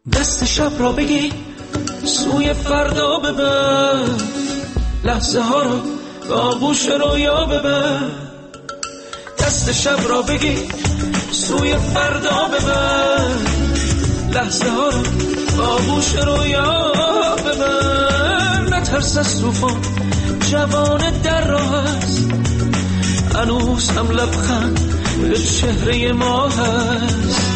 دست شب را بگی سوی فردا ببر، لحظه ها رو به آغوش رویا ببر. دست شب را بگی سوی فردا ببر، لحظه ها رو به آغوش رویا ببر. نترس از طوفان، جوان در راه است، هنوز هم لبخند به چهره ما هست.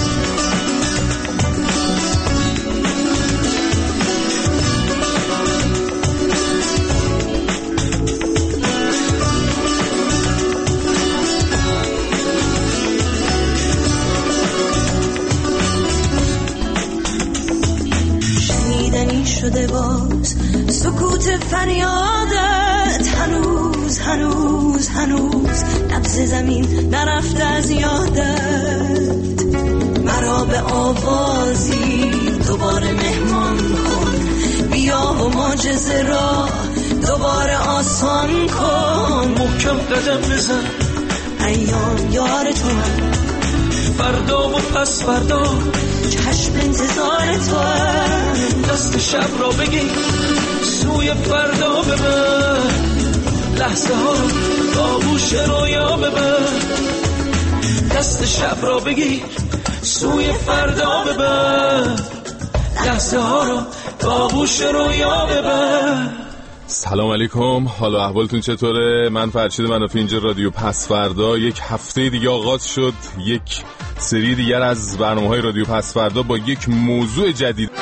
شنیدنی شده باز سکوت فریادت، هنوز هنوز هنوز نبض زمین نرفته از یادت. مرا به آوازی دوباره مهمان کن، بیا و معجزه را دوباره آسان کن. محکم قدم بزن، ایام یار تو هم، فردا و پس فردا چشم انتظار تو هم. دست شب را بگی سوی فردا ببر، لحظه ها رو به آغوش رویا ببر. دست شب را بگی سوی فردا ببر، لحظه ها رو به آغوش رویا ببر. سلام علیکم، حال و احوالتون چطوره؟ من فرشید منافی، اینجا رادیو پس فردا. یک هفته دیگه آغاز شد، یک سری دیگر از برنامه‌های رادیو پس فردا با یک موضوع جدید.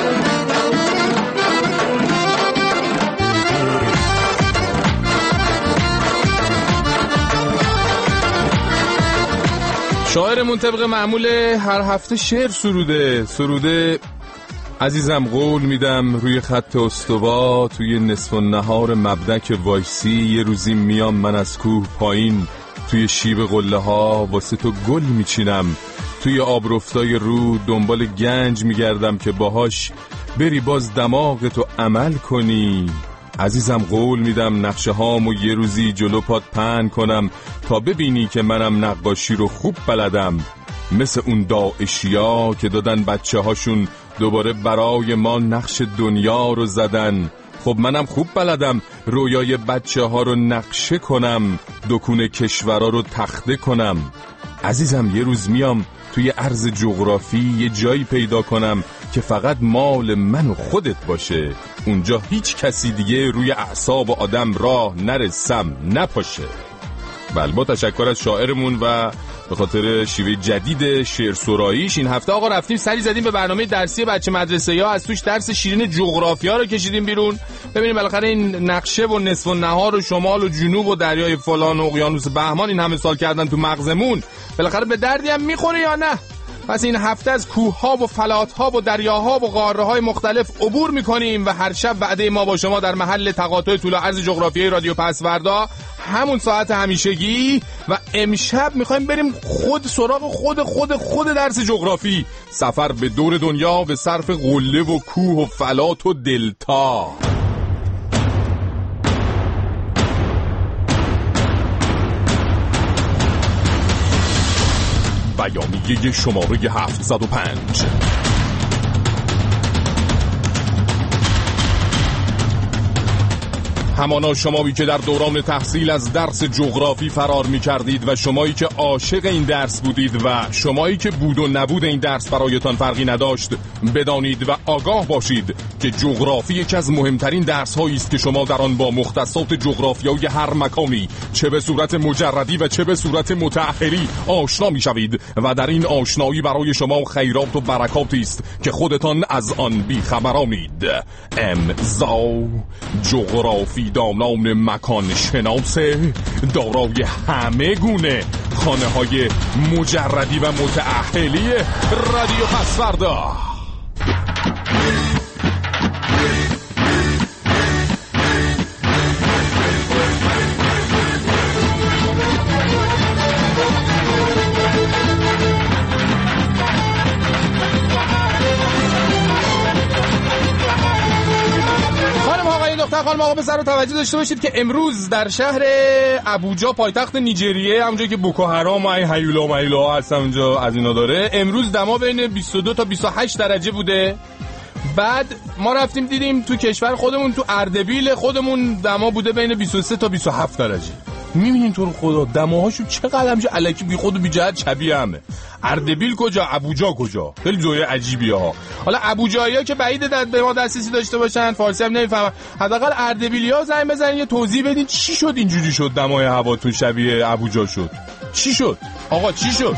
شاعرمون طبق معمول هر هفته شعر سروده. عزیزم قول میدم روی خط استوا، توی نصف النهار مبدک وایسی، یه روزی میام من از کوه پایین، توی شیب قله ها واسه تو گل میچینم، توی آبرفتای رو دنبال گنج میگردم که باهاش بری باز دماغ تو عمل کنی. عزیزم قول میدم نقشه هامو یه روزی جلو پات پهن کنم تا ببینی که منم نقاشی رو خوب بلدم، مثل اون داعشیا که دادن بچه هاشون دوباره برای ما نقش دنیا رو زدن. خب منم خوب بلدم رویای بچه ها رو نقشه کنم، دکون کشورها رو تخته کنم. عزیزم یه روز میام توی ارض جغرافی یه جایی پیدا کنم که فقط مال من و خودت باشه، اونجا هیچ کسی دیگه روی اعصاب آدم راه نرسم نپاشه. بله، با تشکر از شاعرمون و به خاطر شیوه جدید شعر سراییش این هفته آقا رفتیم سری زدیم به برنامه درسی بچه مدرسه‌ای ها، از توش درس شیرین جغرافیا رو کشیدیم بیرون. ببینیم بالاخره این نقشه و نصف النهار و شمال و جنوب و دریای فلان و اقیانوس بهمان این همه سال کردن تو مغزمون، بالاخره به دردی هم میخوره یا نه؟ پس این هفته از کوه‌ها و فلات‌ها و دریاها و قاره‌های مختلف عبور می‌کنیم و هر شب وعده ما با شما در محل تقاطع طول و عرض جغرافیایی رادیو پس فردا همون ساعت همیشگی. و امشب می‌خوایم بریم سراغ خود درس جغرافی، سفر به دور دنیا به صرف قله و کوه و فلات و دلتا. بیانیه شماره 705. همانا شمایی که در دوران تحصیل از درس جغرافی فرار می کردید و شمایی که عاشق این درس بودید و شمایی که بود و نبود این درس برایتان فرقی نداشت، بدانید و آگاه باشید که جغرافی یکی از مهمترین درس هایی است که شما در آن با مختصات جغرافیایی هر مکانی چه به صورت مجردی و چه به صورت متأخری آشنا می شوید و در این آشنایی برای شما خیرات و برکاتی است که خودتان از آن بیخبرانید. امضا جغرافی دانان مکان شناسه، دارای همه گونه خانه های مجردی و متأهلی رادیو پس فردا. دختر خانم آقا پسر رو توجه داشته باشید که امروز در شهر ابوجا پایتخت نیجریه، همونجایی که بوکو حرام و این هیولا و مهیلا هستن اونجا از اینا داره، امروز دما بین 22 تا 28 درجه بوده. بعد ما رفتیم دیدیم تو کشور خودمون تو اردبیل خودمون دما بوده بین 23 تا 27 درجه. میبینین تو رو خدا دماهاشو چقدر همچه الکی بی خود و بی جهت شبیه همه. اردبیل کجا، ابوجا کجا؟ خیلی جای عجیبیه ها. حالا ابوجایی‌ها که بعیده به ما دسترسی داشته باشن، فارسی هم نمیفهمن، حداقل اردبیلی‌ها زنگ بزنین یه توضیح بدین چی شد اینجوری شد دمای هواتون شبیه ابوجا شد. چی شد آقا، چی شد؟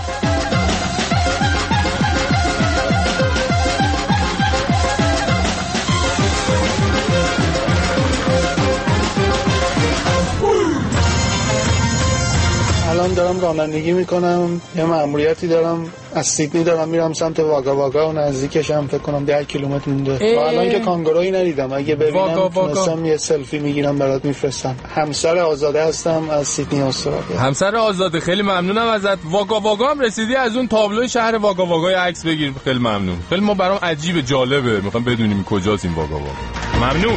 الان دارم رانندگی میکنم، یه مأموریتی دارم، از سیدنی دارم میرم سمت واگا واگا و نزدیکشم فکر کنم 10 کیلومتر مونده. تا الان که کانگورویی ندیدم، اگه ببینم تونستم یه سلفی میگیرم برات میفرستم. همسر آزاده هستم از سیدنی استرالیا. همسر آزاده، خیلی ممنونم ازت. واگا واگا هم رسیدی؟ از اون تابلوی شهر واگا واگا عکس بگیر. خیلی ممنون. خیلی ما برام عجیبه، جالبه، میخوام بدونیم کجاست این واگا واگا. ممنون.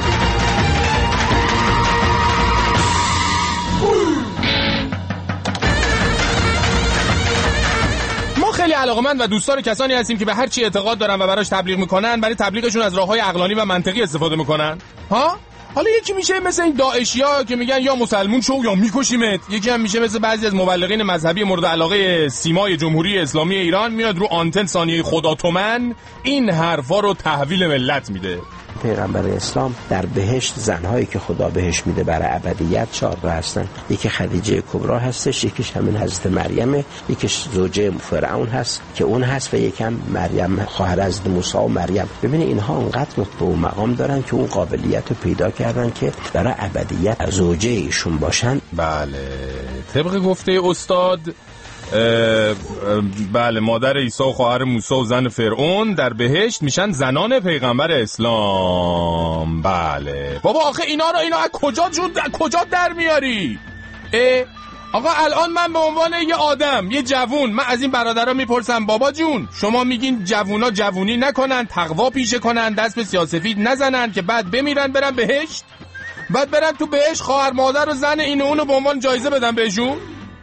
خیلی علاقه‌مند و دوستدار کسانی هستیم که به هر چی اعتقاد دارن و براش تبلیغ میکنن، برای تبلیغشون از راههای عقلانی و منطقی استفاده میکنن. ها؟ حالا یکی میشه مثل این داعشیا که میگن یا مسلمون شو یا میکشیمت، یکی هم میشه مثل بعضی از مبلغین مذهبی مورد علاقه سیمای جمهوری اسلامی ایران، میاد رو آنتن ثانیه خدا تومن این حرفا رو تحویل ملت میده. پیغمبر اسلام در بهشت زنهایی که خدا بهش میده برای ابدیت 4 هستن. یکی خدیجه کبرا هستش، یکیش همین حضرت مریمه، یکیش زوجه فرعون هست که اون هست و یکم مریم خواهر حضرت موسی و مریم. ببینید اینها اونقدر رتبه و مقام دارن که اون قابلیت رو پیدا کردن که برای ابدیت زوجه ایشون باشن. بله، طبق گفته استاد بله، مادر عیسی و خواهر موسی و زن فرعون در بهشت میشن زنان پیغمبر اسلام. بله بابا، آخه اینا از کجا در میاری؟ آقا الان من به عنوان یه آدم، یه جوون، من از این برادرها میپرسم بابا جون شما میگین جوونا جوونی نکنن، تقوا پیشه کنن، دست به سیاه‌سفید نزنن که بعد بمیرن برن بهشت، بعد برن تو بهشت خواهر مادر و زن اینو اونو به عنوان جایزه بدن بهشون؟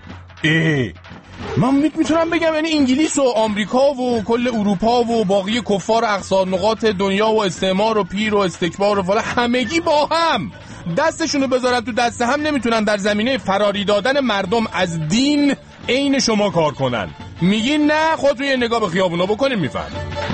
من میتونم بگم یعنی انگلیس و آمریکا و کل اروپا و باقی کفار اقصا نقاط دنیا و استعمار و پیر و استکبار و فلا همگی با هم دستشونو بذارن تو دست هم نمیتونن در زمینه فراری دادن مردم از دین عین شما کار کنن. میگین نه، خود روی نگاه به خیابونا بکنین میفهم.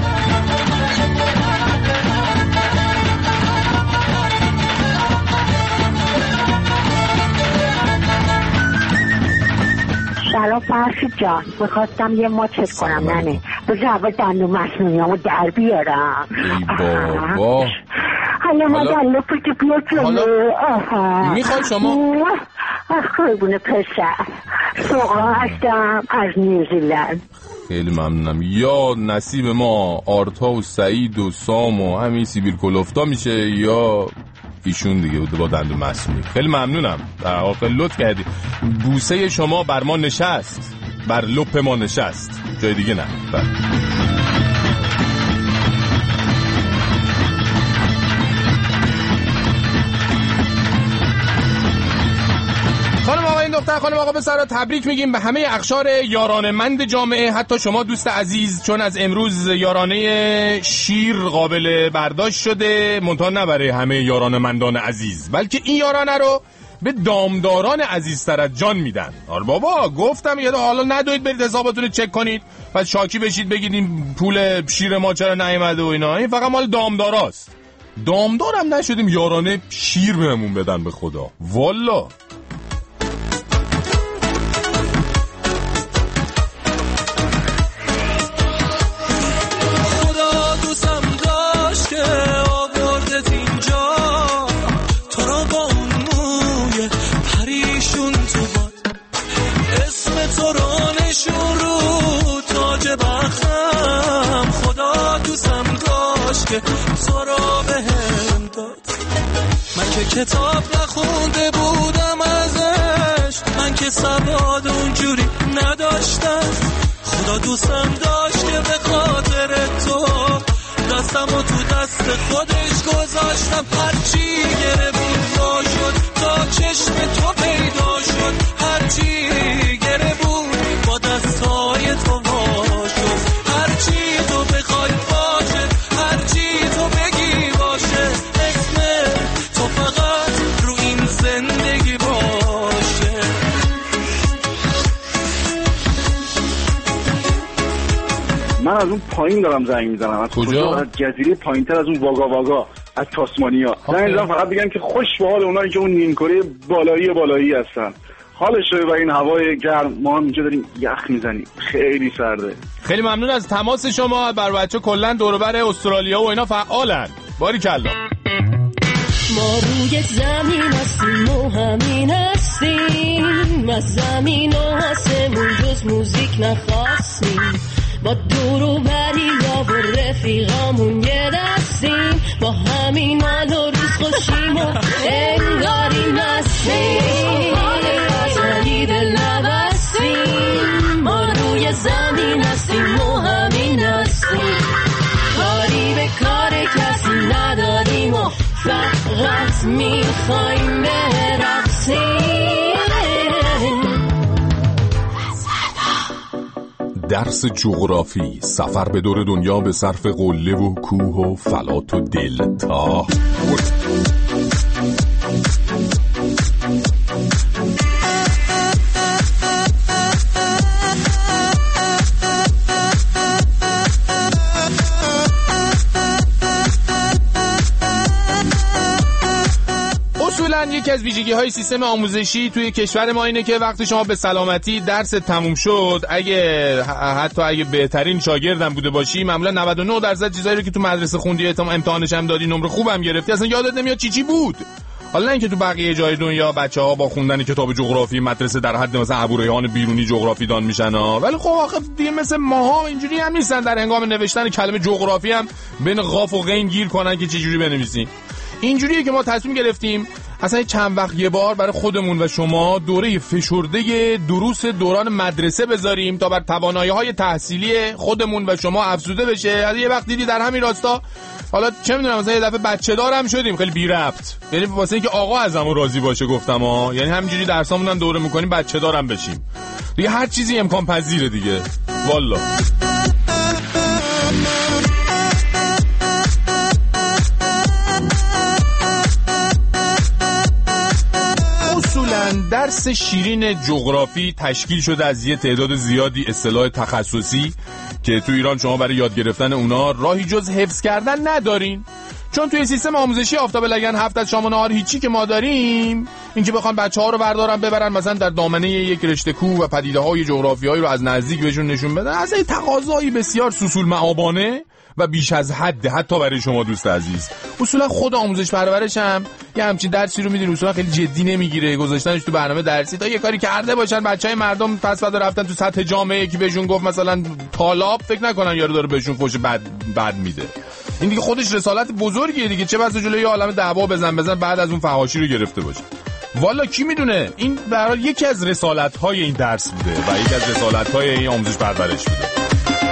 سلام فرشید جان، میخواستم یه ماچت کنم. نه بذار اول دندون مصنوعیامو در بیارم. ای بابا، حالا ما در لپت بیا جلو. میخوای شما؟ خیبونه پسر سوقا هستم از نیوزیلند. خیلی ممنونم. یا نصیب ما آرتا و سعید و سام و همین سیبیل کلوفتا میشه یا ایشون دیگه بوده با دندون مصنوعی. خیلی ممنونم، خیلی لطف کردی. بوسه شما بر ما نشست، بر لپ ما نشست، جای دیگه نه. خانم آقا، این دختر خانم آقا پسرها، تبریک میگیم به همه اقشار یارانمند جامعه، حتی شما دوست عزیز، چون از امروز یارانه شیر قابل برداشت شده، منتها نه برای همه یارانمندان عزیز، بلکه این یارانه رو به دامداران عزیزتر از جان میدن. آره بابا، گفتم یه حالا ندوید برید حسابتون رو چک کنید بعد شاکی بشید بگید این پول شیر ما چرا نیومده و اینا. این فقط مال دامداراست. دامدارم نشدیم یارانه شیر بهمون بدن به خدا والا. کتاب نخونده بودم ازش، من که سواد اونجوری نداشتم، خدا دوستم داشت که به خاطر تو دست دستم و تو دست خودش گذاشتم، هرچی گره بود وا شد تا چشم تو پیدا شد، هرچی گره بود با دستای تو وا شد، هرچی تو بخوای باشه، هرچی تو بگی باشه، اسم تو فقط رو این زندگی باشه. من از اون پایین دارم زنگ میزنم، از کجا؟ از جزیره پایینتر، از اون واگا از تاسمانیا. زنگ میزنم فقط بگم که خوش به حال اونایی که اون نیم کره بالایی هستن، حالشه و این هوای گرم. ما هم اینجا داریم یخ میزنیم، خیلی سرده. خیلی ممنون از تماس شما. بر بچه کلا دور و بر استرالیا و اینا فعالن. باریکلا. ما روی زمین هستیم و همین هستیم، از زمین و آسمون جز موزیک نخواستیم، با دور و بری یا و رفیقامون یه دستیم، با همین حال و روز خوشیم و انگاری مستیم، زنی دل نبستیم، ما روی زمین هستیم و همین هستیم، کاری به کار کسی نداریم و فقط میخوایم برقصیم. درس جغرافی، سفر به دور دنیا به صرف قله و کوه و فلات و دلتا. یکی از ویژگی‌های سیستم آموزشی توی کشور ما اینه که وقتی شما به سلامتی درس تموم شد، حتی اگه بهترین شاگردم بوده باشی، معمولا 99% چیزایی رو که تو مدرسه خوندی، امتحانش هم دادی، نمره خوبم گرفتی، اصلا یادت نمیاد چی بود. حالا اینکه تو بقیه جای دنیا بچه‌ها با خوندن کتاب جغرافی مدرسه در حد مثلا ابوریحان بیرونی جغرافی دان میشن ولی خب آخه دیگه مثل ماها اینجوری هم نیستن، در هنگام نوشتن کلمه جغرافی هم بین قاف و غین گیر کنن که چه جوری بنویسیم. اینجوریه که ما تصمیم گرفتیم اصلا چند وقت یه بار برای خودمون و شما دوره فشرده دروس دوران مدرسه بذاریم تا بر توانایی‌های تحصیلی خودمون و شما افزوده بشه. یه وقت دیدی در همین راستا، حالا چه میدونم مثلا یه دفعه بچه دارم شدیم خیلی بی ربط، یعنی واسه اینکه آقا ازمون راضی باشه گفتم یعنی همینجوری درسامون هم دوره میکنیم بچه دارم بشیم دیگه، هر چیزی امکان پذیره دیگه والله. درس شیرین جغرافی تشکیل شده از یه تعداد زیادی اصطلاح تخصصی که تو ایران شما برای یاد گرفتن اونا راهی جز حفظ کردن ندارین، چون توی سیستم آموزشی آفتاب لگن هفت از شام و نهار هیچی که ما داریم اینکه بخوان بچه‌ها رو بردارن ببرن مثلا در دامنه یک رشته کوه و پدیده‌های جغرافیایی رو از نزدیک بهشون نشون بدن، از این تقاضایی بسیار سوسول معابانه و بیش از حد حتی برای شما دوست عزیز. اصولا خود آموزش پرورش هم یه همچین درسی رو میدین اصولا خیلی جدی نمیگیره، گذاشتنش تو برنامه درسی تا یه کاری کرده باشن بچهای مردم پس بعد رفتن تو سطح جامعه یکی بهشون گفت مثلا طالاب، فکر نکنن یارو داره بهشون فوش بد میده. این دیگه خودش رسالت بزرگیه دیگه، چه بسا جلوی عالم دعوا بزن بعد از اون فحاشی رو گرفته باشه. والا کی میدونه این برای یکی از رسالت‌های این درس بوده و یکی از رسالت‌های این آموزش پرورش بوده.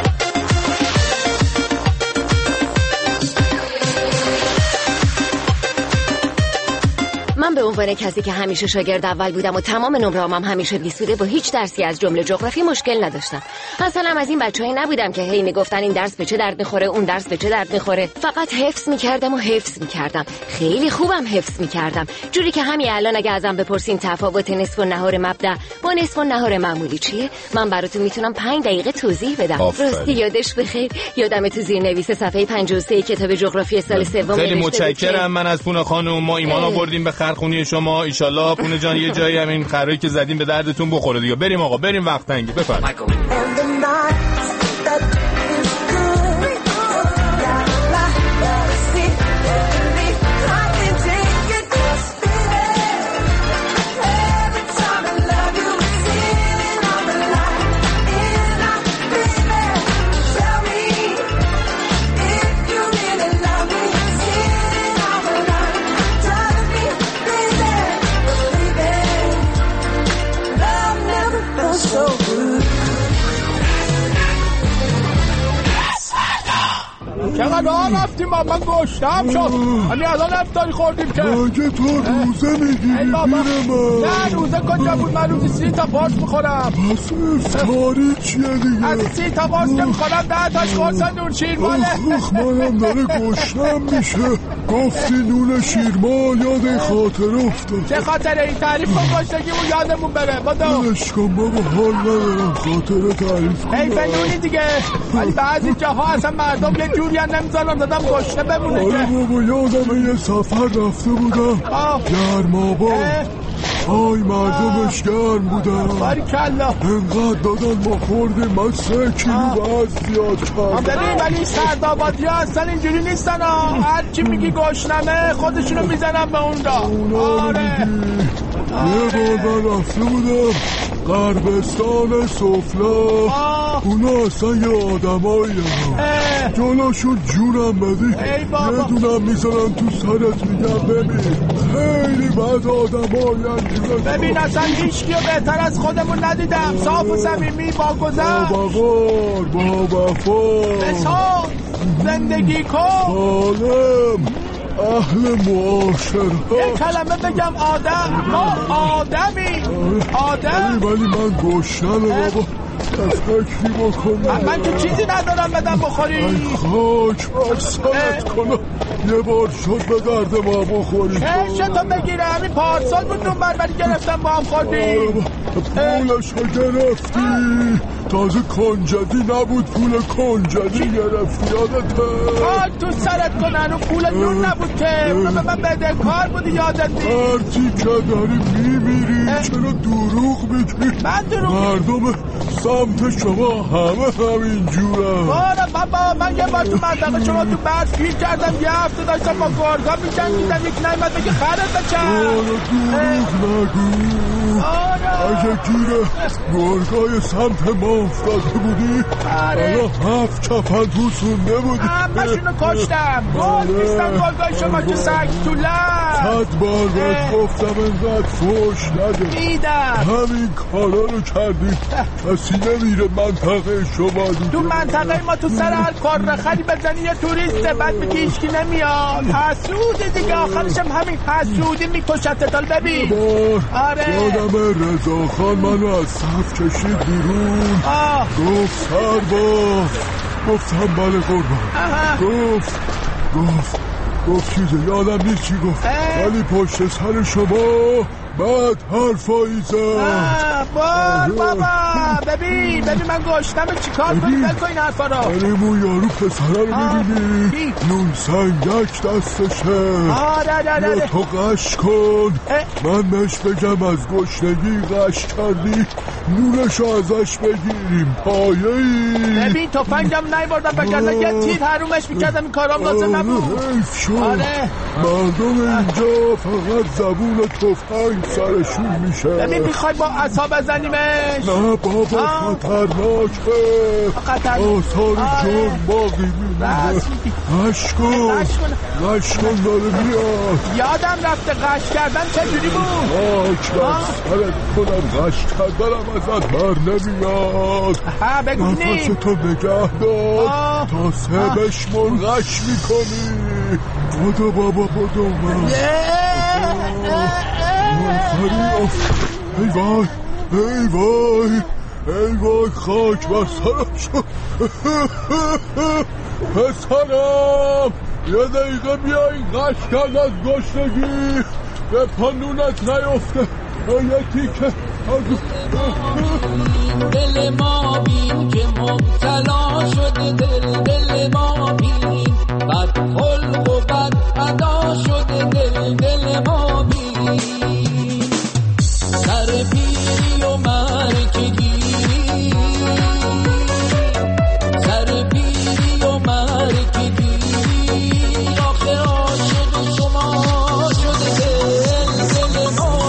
من به عنوان کسی که همیشه شاگرد اول بودم و تمام نمره‌ام همیشه 20 بوده، با هیچ درسی از جمله جغرافی مشکل نداشتم. اصلا از این بچه‌ای نبودم که هی میگفتن این درس به چه درد میخوره، اون درس به چه درد میخوره. فقط حفظ میکردم. خیلی خوبم حفظ میکردم. جوری که همین الان اگه ازم بپرسین تفاوت نصف النهار مبدأ با نصف النهار معمولی چیه، من براتون میتونم 5 دقیقه توضیح بدم. راستی یادش بخیر، یادم تو زیرنویس صفحه 53 کتاب جغرافی سال سوم خیلی متشکرم. من از پونه خانم ما ایمان آوردیم به خونی شما، ایشالله پونه جان یه جایی همین خرایی که زدیم به دردتون بخوره دیگه. بریم آقا، بریم وقت تنگی. بفرمایید. چقدر راه رفتیم من گشتم شد. همین الان افطاری خوردیم که مگه تو روزه میگیری پیر من؟ نه روزه کجا بود، من روزی 30 تا قرص میخورم. پس افطاری چیه دیگه؟ از 30 تا قرص که میخورم 10 تاش قرص نون شیرماله. منم داره گشنم میشه. گفتی نون شیرمال یاد خاطر افتاد. چه خاطره؟ این تعریف کن گشتگیمون یادمون بره. بلش کن بابا، حال ندارم خاطره تعریف کن. حیف نونی دیگه، ولی بعضی جاها اصلا مردم یه جوری هم نمیذارن دادم گشنه بمونه. آره بابا یادم یه سفر رفته بودم گرم‌آباد. آی مردمش گرم بودن، باریکلا انقدر دادن ما خوردیم. من 3 کیلو وزن زیاد کردم. ببین ولی سردآبادی ها اصلا اینجوری نیستن ها، هر چی میگی گشنمه خودشونو میزنن به اون را. آره یه بار من رفته بودم غربستان سفلا. اونا اصلا یه آدمایی جلوشون جونم بدی یه دونم میزنن تو سرت میگم ببین خیلی بد آدمایی. ببین اصلا هیچ کیو بهتر از خودمون ندیدم، صاف و صمیمی با گذشت، با وقار با وفا، بسان زندگی کن، سالم، اهل معاشرت. یه کلمه بگم آدم، ما آدمی آدم. ولی من گشنمه بابا، فکری بکن. من که چیزی ندارم بدم بخوری. ای خاک بر سرت کنم، یه بار شد به درد ما بخوری. چشتو بگیره، همین پارسال بود نون بربری گرفتم با هم خوردیم. پولشو گرفتی، تازه کنجدی نبود، پول کنجدی گرفتی یادته؟ تو سرت کنن و پول نون نبود که اونو به من بده کار بودی یادت نیست. هرچی که داری میمیری چرا دروغ میگی؟ من دروغ مردم سمت شما همین جوره. باره بابا من یه بار تو منطقه شما تو برف گیر کردم، یه هفته داشتم با گرگا میجنگیدم، یک نایمد بگه خرت بچم. دروغ نگو. اگه گیر گرگای سمت ما افتاده بودی حالا 7 چپن تو سونده بودی. همشونو کشتم. گرگ نیستم گرگای شما که سگ تو لب. 100 بار بهت گفتم انقدر فوش نده. میدم همین کارا رو کردی کسی نمیره منطقه شما دیگه. تو منطقه ما تو سر هر کار رخری بزنی یه توریسته، بعد بگی هیچکی نمیاد. حسودی دیگه، آخرش هم همین حسودی میکشتت. ببین آره یادم رضاخان منو از صف کشید بیرون. گفت سرباز. گفتم بله قربان. گفت چیزه یادم نیست چی گفت، ولی پشت سر شما بعد حرفایی زد. بابا ببین من گشتم چیکار کنی؟ بگو این حرفا رو. اون یارو پسره رو میبینی نون سنگک دستشه. آره تو قش کن، من بهش بگم از گشنگی قش کردی نونشو ازش بگیریم پایه‌ای. ببین تفنگم نیوردم بگردم یه تیر حرومش میکردم، این کارام لازم نبود. حیف شد. مردم اینجا فقط زبون تفنگ سرشون میشه. ببین میخوای با عصا بزنیمش؟ نه بابا خطرناکه، آثار جرم باقی میمونه. غش کن داره میاد. یادم رفته غش کردن چجوری بود؟ سرت کنم غش کردنم ازت بر نمیاد. نفستو نگه دار تا 3 بشمون غش میکنی. بدو بابا بدو من. ای وای خاک بر سرم شد. پسرم یه دقیقه بیایی غش کرد از گشنگی به پانونت نیفته. یه تیکه دل ما بین که مبتلا شده، دل ما بین بد خلق و بد ادا شده، دل ما بین سر پیری و مرکگی، سر پیری و مرکگی آخه عاشق شما شده، دل ما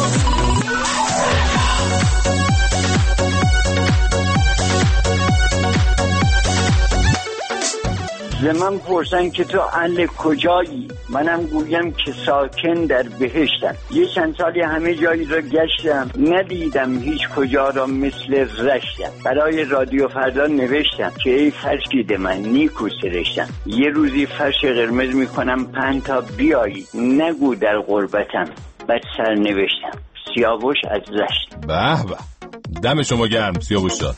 ز من پرسن که تو اهل کجایی، منم گویم که ساکن در بهشتم. یه چند سالی همه جایی را گشتم، ندیدم هیچ کجا را مثل رشتم. برای رادیو فردا نوشتم که ای فرشید من نیکو سرشتم. یه روزی فرش قرمز میکنم پهن تا بیایی، نگو در غربتم بد سر نوشتم. سیاوش از رشت. به به، دم شما گرم سیاوش جان.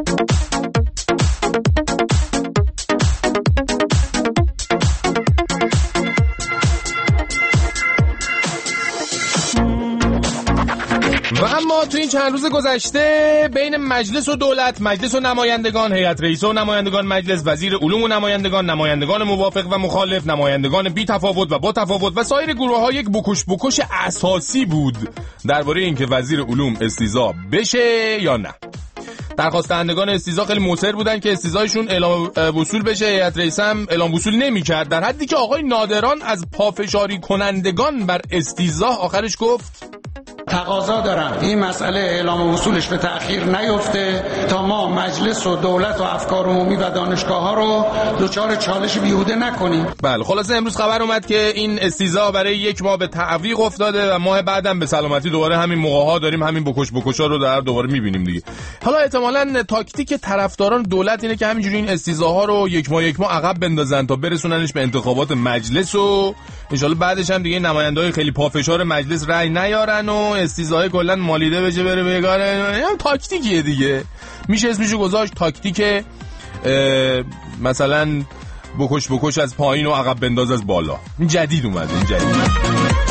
و اما تو این چند روز گذشته بین مجلس و دولت، مجلس و نمایندگان، هیئت رئیسه و نمایندگان مجلس، وزیر علوم و نمایندگان موافق و مخالف، نمایندگان بی تفاوت و با تفاوت و سایر گروه‌ها یک بکش اساسی بود درباره اینکه وزیر علوم استیضاح بشه یا نه. درخواست دهندگان استیضاح خیلی مصر بودن که استیضاحشون اعلام وصول بشه. هیئت رئیسه هم اعلام وصول نمی‌کرد، در حدی که آقای نادران از پافشاری کنندگان بر استیضاح آخرش گفت تقاضا دارم این مسئله اعلام وصولش به تأخیر نیفته تا ما مجلس و دولت و افکار عمومی و دانشگاه‌ها رو دچار چالش بیهوده نکنیم. بله، خلاصه امروز خبر اومد که این استیضاح برای 1 ماه به تعویق افتاده و ماه بعدم به سلامتی دوباره همین موقع‌ها داریم همین بکشا رو دوباره می‌بینیم دیگه. حالا احتمالاً تاکتیک طرفداران دولت اینه که همینجوری این استیضاح‌ها رو 1 ماه عقب بندازن تا برسوننش به انتخابات مجلس و ان شاءالله بعدش هم دیگه نماینده‌های خیلی پافشار مجلس رأی نیارن و استیضاح کلا مالیده بشه بره بگاره. هم تاکتیکیه دیگه، میشه اسمشو گذاشت تاکتیک مثلا بکش از پایین و عقب بنداز از بالا. این جدید اومده، این جدید.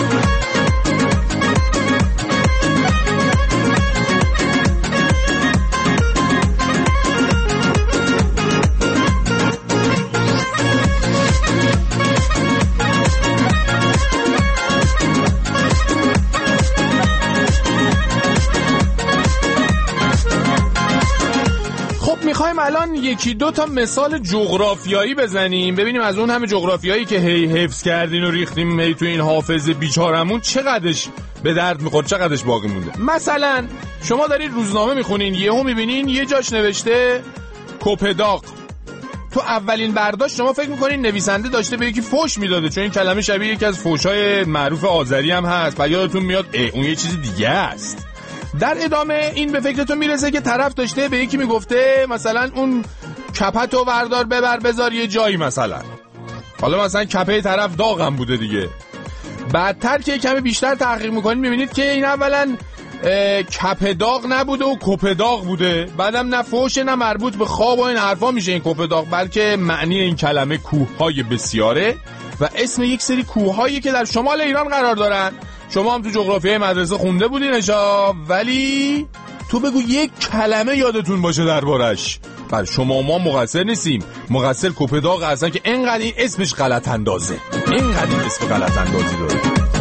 میخوایم الان 1-2 تا مثال جغرافیایی بزنیم، ببینیم از اون همه جغرافیایی که هی حفظ کردین و ریختیم هی تو این حافظه بیچارمون چقدرش به درد میخورد، چقدرش باقی مونده. مثلا شما دارید روزنامه میخونین، یهو میبینین یه جاش نوشته کوپداق. تو اولین برداشت شما فکر میکنین نویسنده داشته به یکی فوش میداده، چون این کلمه شبیه یکی از فوشای معروف آذری هم هست و یادتون میاد اون یه چیز دیگه است. در ادامه این به فکرتون میرسه که طرف داشته به یکی میگفته مثلا اون کپتو وردار ببر بذار یه جایی، مثلا حالا مثلا کپه طرف داغم بوده دیگه. بعدتر که کمی بیشتر تحقیق میکنید میبینید که این اولا کپه داغ نبوده و کپه داغ بوده، بعدم نه فوشه نه مربوط به خواب و این حرفا میشه این کپه داغ، بلکه معنی این کلمه کوههای بسیاره و اسم یک سری کوههایی که در شمال ایران قرار دارن. شما هم تو جغرافیای مدرسه خونده بودینشا، ولی تو بگو یک کلمه یادتون باشه دربارش. بله شما ما مقصر نیستیم، مقصر کوپداغ هستن که اینقدر این اسمش غلط اندازه، اینقدر این اسم غلط اندازی داره.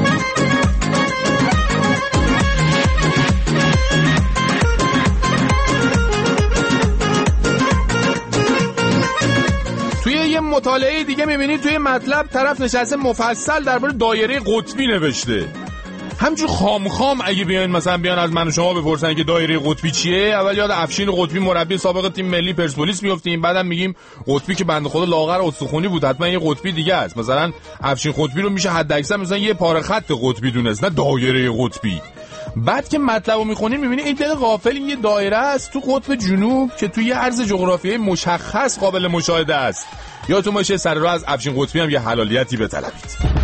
توی یه مطالعه دیگه میبینید توی مطلب طرف نشسته مفصل درباره دایره قطبی نوشته. همچون خام اگه بیان از من و شما بپرسن که دایره قطبی چیه، اول یاد افشین قطبی مربی سابق تیم ملی پرسپولیس میافتیم، بعدم میگیم قطبی که بنده خدا لاغر استخونی بود حتما یه قطبی دیگه است. مثلا افشین قطبی رو میشه حد اکثر مثلا یه پاره خط قطبی دونست، نه دایره قطبی. بعد که مطلبو میخونیم میبینی این دل غافل این یه دایره است تو قطب جنوب که توی یه عرض جغرافیایی مشخص قابل مشاهده است. یادتون باشه سر راه از افشین قطبی هم یه حلالیتی بطلبید.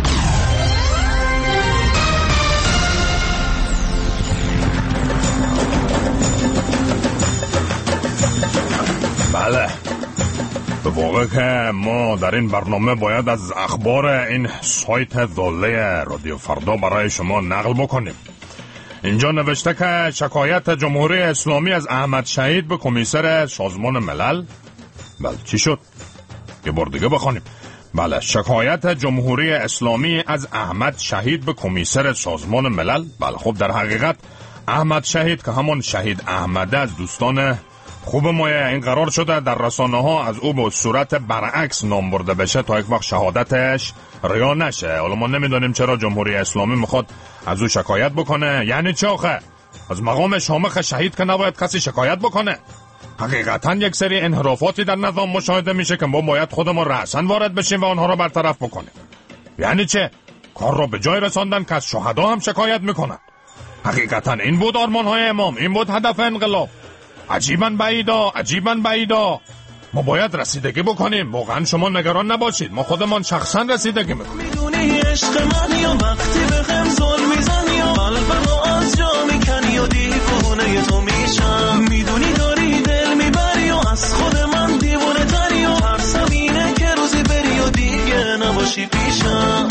بله، به واقع که ما در این برنامه باید از اخبار این سایت ضاله رادیو فردا برای شما نقل بکنیم. اینجا نوشته که شکایت جمهوری اسلامی از احمد شهید به کمیسر سازمان ملل. بله چی شد؟ یه بار دیگه بخونیم. بله، شکایت جمهوری اسلامی از احمد شهید به کمیسر سازمان ملل. بله خب در حقیقت احمد شهید که همون شهید احمده از دوستان خوب مایه این قرار شده در رسانه ها از او به صورت برعکس نام برده بشه تا یک وقت شهادتش ریا نشه. حالا ما نمیدونیم چرا جمهوری اسلامی میخواد از او شکایت بکنه. یعنی چه آخه؟ از مقام شامخ شهید که نباید کسی شکایت بکنه؟ حقیقتا یک سری انحرافاتی در نظام مشاهده میشه که ما باید خودمون رأساً وارد بشیم و آنها رو برطرف بکنیم. یعنی چه؟ کار رو به جای رساندن که از شهدا هم شکایت میکنن. حقیقتا این بود آرمان‌های امام، این بود هدف انقلاب. عجیباً بعیدا. ما باید رسیدگی بکنیم. واقعا شما نگران نباشید، ما خودمان شخصا رسیدگی میکنیم. میدونی عشق من یا وقتی بهم ظلم میزنی یا قلبمو از جا میکنی و دیوونه تو میشم. میدونی داری دل میبری و از خود من دیوونه تری و ترسم اینه که روزی بری و دیگه نباشی پیشم.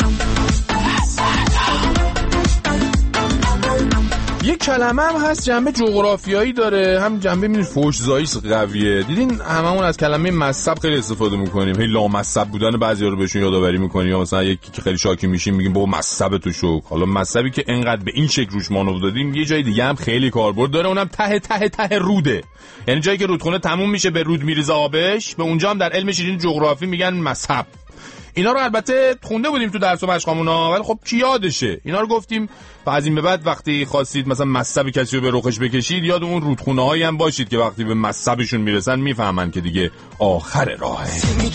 یک کلمه هم هست جنبه جغرافیایی داره، هم جنبه فحش‌زاییش قویه. دیدین هممون از کلمه مذهب خیلی استفاده میکنیم، هی لامذهب بودن بعضیا رو بهشون یادآوری میکنیم، یا مثلا یکی که خیلی شاکی میشیم میگیم بابا مذهب تو شو. حالا مذهبی که انقدر به این شکل روش مانور دادیم یه جای دیگه هم خیلی کاربرد داره، اونم ته روده. یعنی جایی که رودخونه تموم میشه به رود میریزه آبش، به اونجا هم در علم شیرین جغرافی میگن مذهب. اینا رو البته خونده بودیم تو درس و مشقامونا، ولی خب کی یادشه. اینا رو گفتیم و از این به بعد وقتی خواستید مثلا مذهب کسی رو به رخش بکشید یاد اون رودخونه‌هایی هم باشید که وقتی به مذهبشون میرسن میفهمن که دیگه آخر راهه.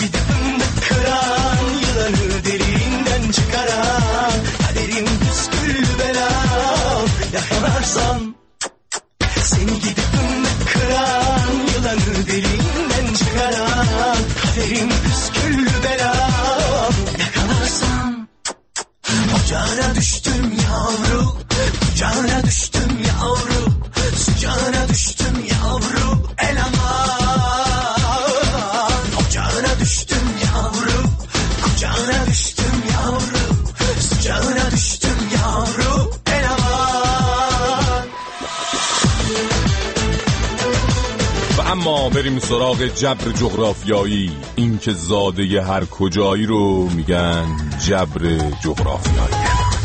Kucağına düştüm yavru, kucağına düştüm yavru, sıcağına düştüm yavru, el aman. Kucağına düştüm yavru, kucağına düştüm yavru, sıcağına düştüm yavru, el aman. و اما بریم سراغ جبر جغرافیایی. این که زاده هر کجایی رو میگن جبر جغرافیایی.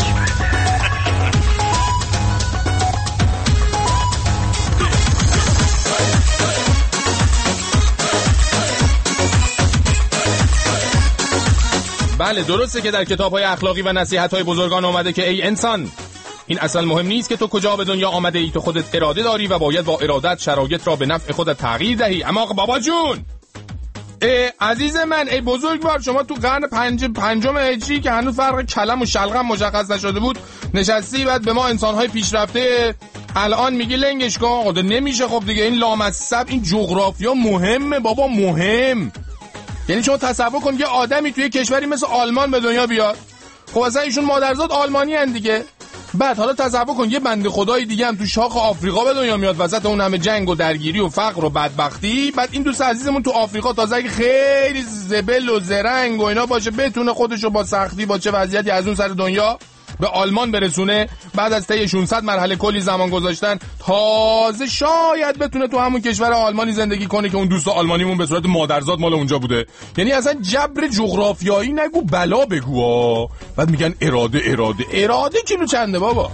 بله درسته که در کتاب‌های اخلاقی و نصیحت‌های بزرگان اومده که ای انسان، این اصلا مهم نیست که تو کجا به دنیا آمده ای، تو خودت اراده داری و باید با ارادت شرایط را به نفع خودت تغییر دهی. اما بابا جون، عزیز من، ای بزرگوار، شما تو قرن پنجم هجری که هنوز فرق کلم و شلغم مشخص نشده بود نشستی، بعد به ما انسان‌های پیشرفته الان میگی لنگش کن. خود نمیشه. خب دیگه این لامصب، این جغرافیا مهمه بابا، مهم. یعنی شما تصور کن یه آدمی توی کشوری مثل آلمان به دنیا بیاد، خب اصلا ایشون مادرزاد آلمانی هن دیگه. بعد حالا تصور کن یه بنده خدای دیگه هم تو شاخ آفریقا به دنیا میاد وسط اون همه جنگ و درگیری و فقر و بدبختی. بعد این دوست عزیزمون تو آفریقا تازه اگه خیلی زبل و زرنگ و اینا باشه بتونه خودشو با سختی با چه وضعیتی از اون سر دنیا به آلمان برسونه. بعد از طی 600 مرحله کلی زمان گذاشتن تازه شاید بتونه تو همون کشور آلمانی زندگی کنه که اون دوست آلمانیمون به صورت مادرزاد مال اونجا بوده. یعنی اصلا جبر جغرافیایی نگو، بلا بگو. بعد میگن اراده کیلو چنده بابا.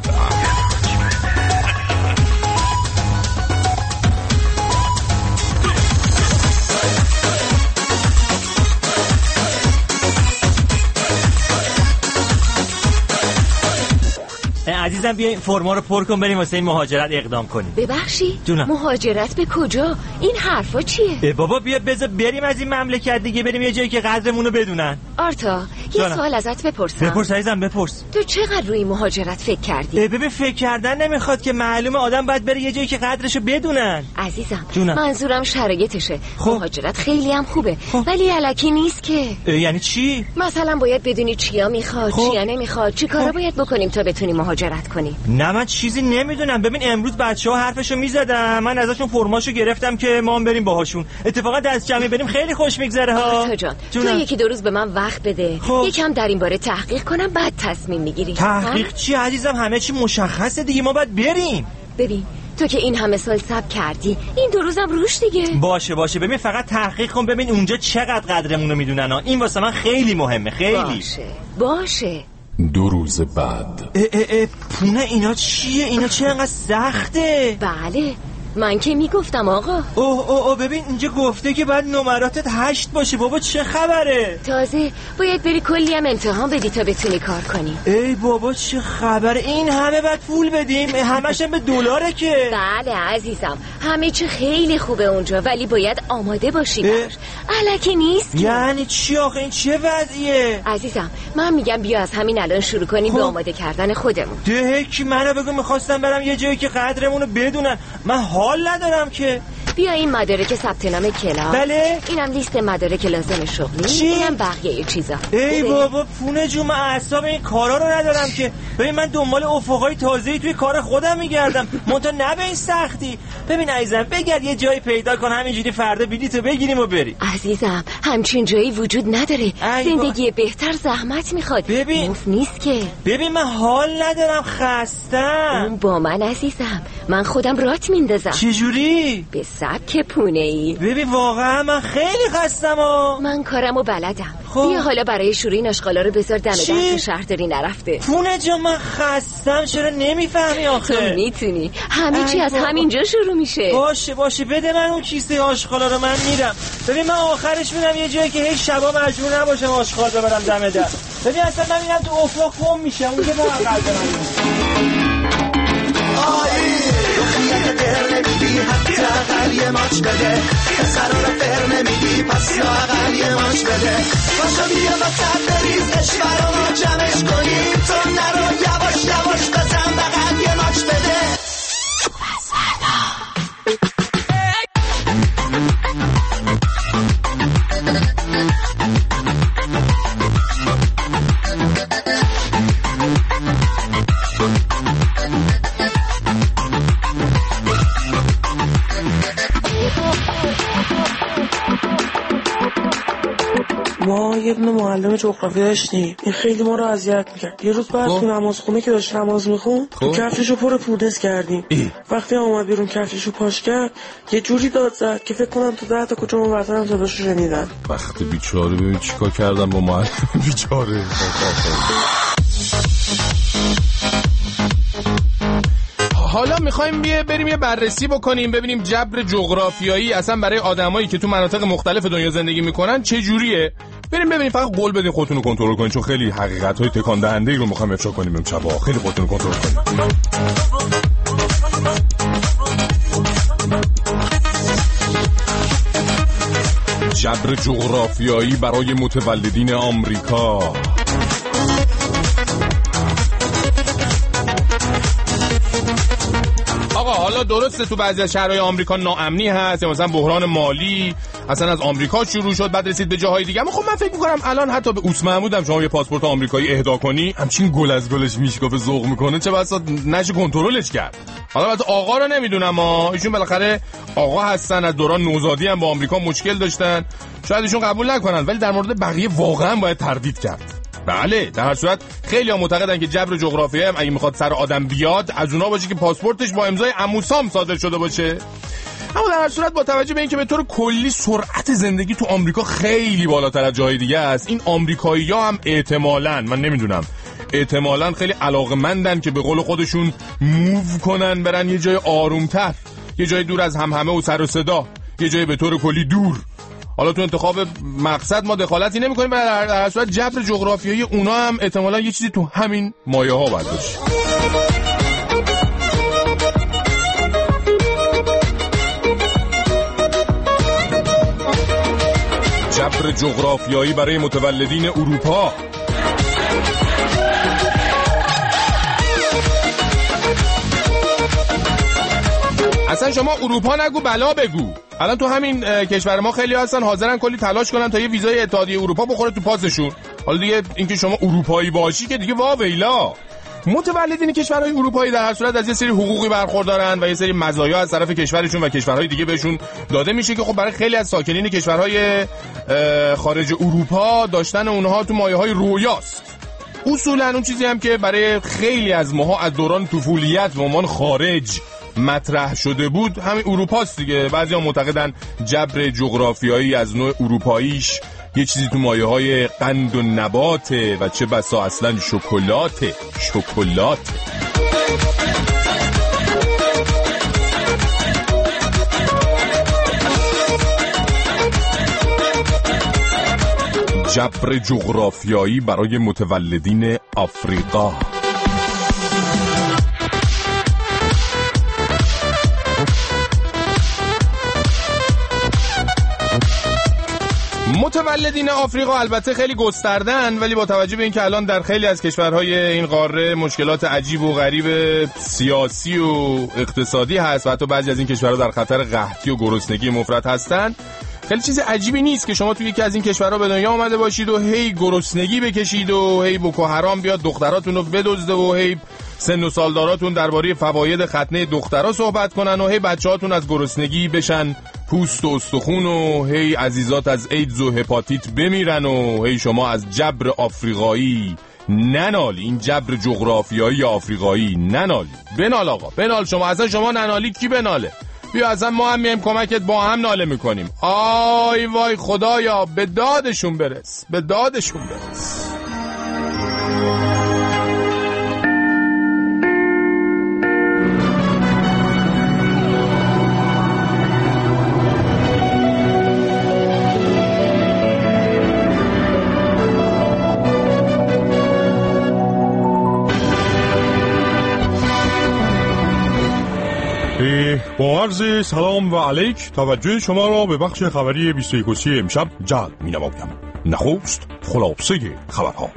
عزیزم بیا فرما رو پر کن بریم واسه این مهاجرت اقدام کنیم. ببخشی؟ جونم. مهاجرت به کجا؟ این حرفا چیه؟ بابا بیا بذار بریم از این مملکت دیگه، بریم یه جایی که قدرمون رو بدونن. آرتا یه سوال ازت بپرسم. بپرس عزیزم بپرس. تو چقدر روی مهاجرت فکر کردی؟ ببین فکر کردن نمیخواد که، معلومه آدم باید بره یه جایی که قدرشو بدونن. عزیزم جونم. منظورم شرایطشه. مهاجرت خیلی هم خوبه ولی الکی نیست که. یعنی چی؟ مثلا باید بدونی چیا میخواد چیا نمیخواد، چی کارا باید بکنیم تا بتونی مهاجرت کنی. نه من چیزی نمیدونم. ببین امروز بچه‌ها حرفشو میزدن، من ازشون فرماشو گرفتم که ما هم بریم باهاشون. اتفاقا دست جمعی بریم خیلی خوش میگذره ها. تو یکی دو روز به من وقت بده، یکم در این باره تحقیق کنم بعد تصمیم میگیری. تحقیق چی عزیزم؟ همه چی مشخصه دیگه، ما باید بریم. ببین تو که این همه سال صبر کردی، این دو روزم روش دیگه. باشه ببین فقط تحقیق کن ببین اونجا چقدر قدرمون رو میدونن ها. این واسه من خیلی مهمه، خیلی. باشه 2 روز بعد. پونه اینا چیه؟ اینا چه انقدر سخته؟ بله من که میگفتم آقا. اوه ببین اینجا گفته که بعد نمراتت 8 باشه. بابا چه خبره؟ تازه باید بری کلی هم امتحان بدی تا بتونی کار کنی. ای بابا چه خبره؟ این همه بعد پول بدیم؟ همش هم به دلاره که. بله عزیزم، همه چی خیلی خوبه اونجا، ولی باید آماده باشی براش. الکی نیست. یعنی چی آخه؟ این چه وضعیه؟ عزیزم من میگم بیا از همین الان شروع کنیم به آماده کردن خودمون. دهکی منو بگو، میخواستم برم یه جایی که قدرمونو بدونن. من حال ندارم که. بیا این مدارک ثبت نام کلاس. بله. اینم لیست مدارک لازم شغلی. اینم بقیه چیزا. ای بابا پونه جون، من اعصاب این کارا رو ندارم که. ببین من دنبال افقای تازه‌ای توی کار خودم میگردم، منتها نه به این سختی. ببین عزیزم بگرد یه جایی پیدا کن، همینجوری فردا بلیطو بگیریم و بریم. عزیزم همچین جایی وجود نداره. زندگی بهتر زحمت میخواد. ببین مفت نیست که. ببین من حال ندارم، خستم. اون با من عزیزم، من خودم رات میندازم. چجوری؟ به سبک پونه ای. ببین واقعا من خیلی خستم. من کارمو بلدم. بیا حالا برای شروع این آشغالا رو بذار دم در شهرداری نرفته. پونه جان من خستم، چرا نمیفهمی آخه؟ تو میتونی، همه چی از همینجا شروع میشه. باشه بده من اون کیسه آشغالا رو، من میرم. ببین من آخرش میرم یه جایی که هیچ شبا مجبور نباشم آشغال ببرم دم در. ببین اصلا من میرم تو افق گم میشم، اون که به قلب من دختریت در نمیدی حتی اقل یه ماچ بده، پسر رو فر نمیدی پس یا اقل یه ماچ بده. باشا بیا وسط بریز اشور رو ما جمعش کنیم، تو نرو یواش یواش بزن بقل یه ماچ بده. ما یه دونه معلم جغرافی داشتیم، این خیلی ما رو اذیت میکرد. یه روز بعد تو نمازخونه که داشت نماز میخون کفششو پر پودس کردیم. وقتی اومد بیرون کفششو پاش کرد یه جوری داد زد که فکر کنم تو 10 تا کوچه اون وطن هم صداشو شنیدن. وقتی بیچاره ببین چیکار کردم با معلم بیچاره. حالا میخوایم بریم یه بررسی بکنیم ببینیم جبر جغرافیایی اصلا برای آدمایی که تو مناطق مختلف دنیا زندگی میکنن چه جوریه. بریم ببینیم، فقط قول بدین خودتون رو کنترل کنین چون خیلی حقیقت‌های تکان دهنده‌ای رو میخوایم افشا کنیم امشب. خیلی خودتون رو کنترل کنین. جبر جغرافیایی برای متولدین آمریکا. آقا حالا درسته تو بعضی از شهرهای آمریکا ناامنی هست یا مثلا بحران مالی اصلا از آمریکا شروع شد بعد رسید به جاهای دیگه، اما خب من فکر می‌کنم الان حتی به اوس محمود هم شما یه پاسپورت آمریکایی اهدا کنی همچین گل از گلش میشکافه ذوق میکنه، چه بسا نشه کنترلش کرد. حالا البته آقا رو نمیدونم ایشون بالاخره آقا هستن، از دوران نوزادی هم با آمریکا مشکل داشتن، شاید ایشون قبول نکنن، ولی در مورد بقیه واقعا باید تردید کرد. بله در هر صورت خیلی ها معتقدن که جبر جغرافیایی هم اگه میخواد سر آدم بیاد از اونا باشه که پاسپورتش با امضای عموسام صادر شده باشه. اما در هر صورت با توجه به اینکه به طور کلی سرعت زندگی تو آمریکا خیلی بالاتر از جای دیگه است، این آمریکایی‌ها هم احتمالاً، من نمیدونم، احتمالاً خیلی علاقه‌مندن که به قول خودشون موو کنن، برن یه جای آرومتر، یه جای دور از همهمه و سر و صدا، یه جای به طور کلی دور. حالا تو انتخاب مقصد ما دخالتی نمی‌کنیم، ولی در هر صورت جبر جغرافیایی اونا هم احتمالاً یه چیزی تو همین مایه‌ها باید باشه. جبر جغرافیایی برای متولدین اروپا. اصلا شما اروپا نگو بلا بگو. الان تو همین کشور ما خیلی هستن حاضرن کلی تلاش کنن تا یه ویزای اتحادیه اروپا بخوره تو پاسشون. حالا دیگه اینکه شما اروپایی باشی که دیگه وا ویلا. متولدین کشورهای اروپایی در هر صورت از یه سری حقوقی برخوردارن و یه سری مزایا از طرف کشورشون و کشورهای دیگه بهشون داده میشه که خب برای خیلی از ساکنین کشورهای خارج اروپا داشتن اونها تو مایه‌های رویاست. اصولا اون چیزی هم که برای خیلی از ماها از دوران طفولیت و عنوان خارج مطرح شده بود همین اروپاست دیگه. بعضیا معتقدن جبر جغرافیایی از نوع اروپاییش یه چیزی تو مایه‌های قند و نباته و چه بسا اصلا شکلاته. جبر جغرافیایی برای متولدین آفریقا. متولدین آفریقا البته خیلی گستردن، ولی با توجه به اینکه الان در خیلی از کشورهای این قاره مشکلات عجیب و غریب سیاسی و اقتصادی هست و حتی بعضی از این کشورها در خطر قحطی و گرسنگی مفرط هستن، خیلی چیز عجیبی نیست که شما توی یکی از این کشورها به دنیا آمده باشید و هی گرسنگی بکشید و هی بوکو حرام بیاد دختراتون رو بدزده و هی سن و سالداراتون درباره فواید ختنه دخترها صحبت کنن و هی بچه‌هاتون از گرسنگی بشن پوست و استخون و هی عزیزات از ایدز و هپاتیت بمیرن و هی شما از جبر آفریقایی ننالی، این جبر جغرافیایی آفریقایی ننالی. بنال آقا، بنال شما، اصلا شما ننالی کی بناله؟ بیا اصلا ما هم میایم کمکت، با هم ناله میکنیم. آی وای خدایا، به دادشون برس، به دادشون برس. با عرض سلام و علیک توجه شما را به بخش خبری 21 امشب جلب می نمایم. نخست خلاصه خبرها.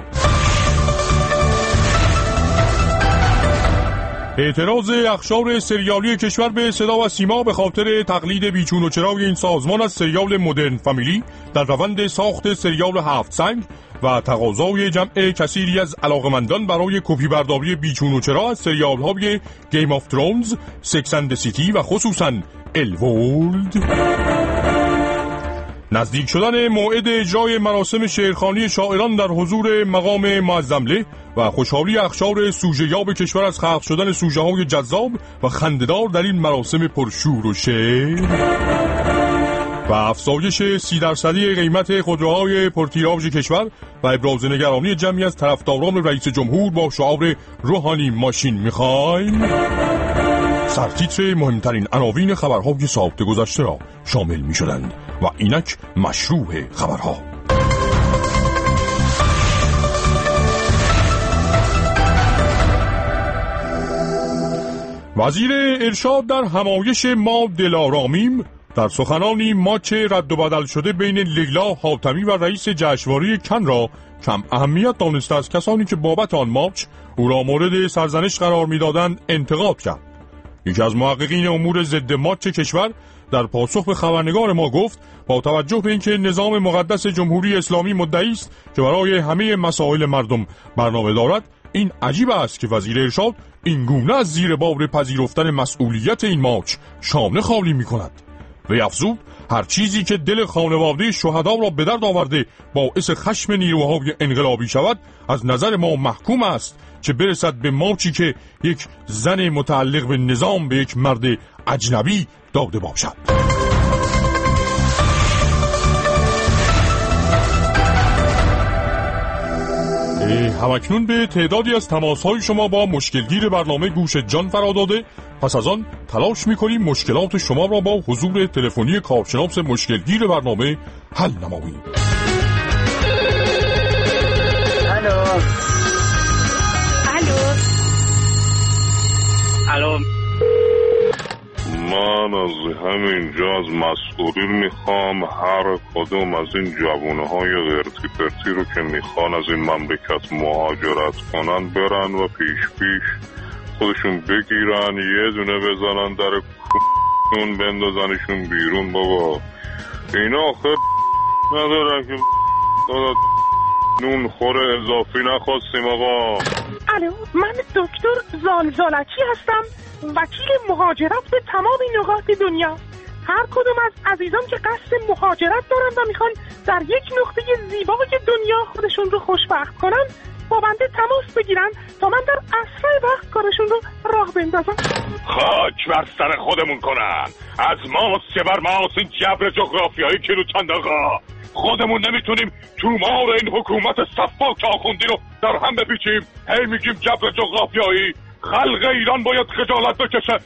اعتراض اقشار سریالی کشور به صدا و سیما به خاطر تقلید بیچون و چرای این سازمان از سریال مدرن فامیلی در روند ساخت سریال هفت سنگ و تقاضای جمع کثیری از علاقمندان برای کپی برداری بیچون و چرا از سریال های گیم آف ترونز، سکس اند سیتی و خصوصاً الورلد. نزدیک شدن موعد اجرای مراسم شعرخوانی شاعران در حضور مقام معظمله و خوشحالی اقشار سوژه‌یاب کشور از خلق شدن سوژه‌های جذاب و خنده‌دار در این مراسم پرشور و شعر و افزایش 30% قیمت خودروهای پرتیراژ کشور و ابراز نگرانی جمعی از طرفداران رئیس جمهور با شعار روحانی ماشین میخوایم. سرتیتر مهمترین عناوین خبرهای ساعت گذشته را شامل میشدند و اینک مشروع خبرها. وزیر ارشاد در همایش ما دلارامیم در سخنانی ماچ رد و بدل شده بین لیلا حاتمی و رئیس جشنواره کن را کم اهمیت دانسته از کسانی که بابت آن ماچ او را مورد سرزنش قرار میدادند انتقاد کرد. یکی از محققین امور ضد ماچ کشور در پاسخ به خبرنگار ما گفت با توجه به اینکه نظام مقدس جمهوری اسلامی مدعی است که برای همه مسائل مردم برنامه دارد، این عجیب است که وزیر ارشاد این گونه از زیر بار پذیرفتن مسئولیت این ماچ شانه خالی می‌کند. وی افزود هر چیزی که دل خانواده شهدا را به درد آورده باعث خشم نیروهای انقلابی شود از نظر ما محکوم است، چه برسد به ماچی که یک زن متعلق به نظام به یک مرد اجنبی داده باشد. همکنون به تعدادی از تماس‌های شما با مشکلگیر برنامه گوش جان فرا داده، پس از آن تلاش می‌کنیم مشکلات شما را با حضور تلفنی کارشناس مشکلگیر برنامه حل نماییم. الو من از همینجا از مسئولین میخوام هر کدوم از این جوانهای غرتی پرتی رو که میخوان از این مملکت مهاجرت کنن برن و پیش خودشون بگیرن، یه دونه بزنن در کون بندازنشون بیرون. بابا اینا آخر ندارن که نون خوره اضافی نخواستیم. آقا الو، من دکتر زالزالکی هستم، وکیل مهاجرت به تمام نقاط دنیا. هر کدوم از عزیزان که قصد مهاجرت دارن و میخوان در یک نقطه زیبای دنیا خودشون رو خوشبخت کنن با بنده تماس بگیرن تا من در اسرع وقت کارشون رو راه بندازم. خاک بر سر خودمون کنن، از ماست که بر ماست این جبر جغرافیایی کیلو چند. آقا خودمون نمیتونیم تو مار این حکومت صفاک آخوندی رو در هم بپیچیم. هی میگیم جبر جغرافیایی، خلق ایران باید خجالت بکشه.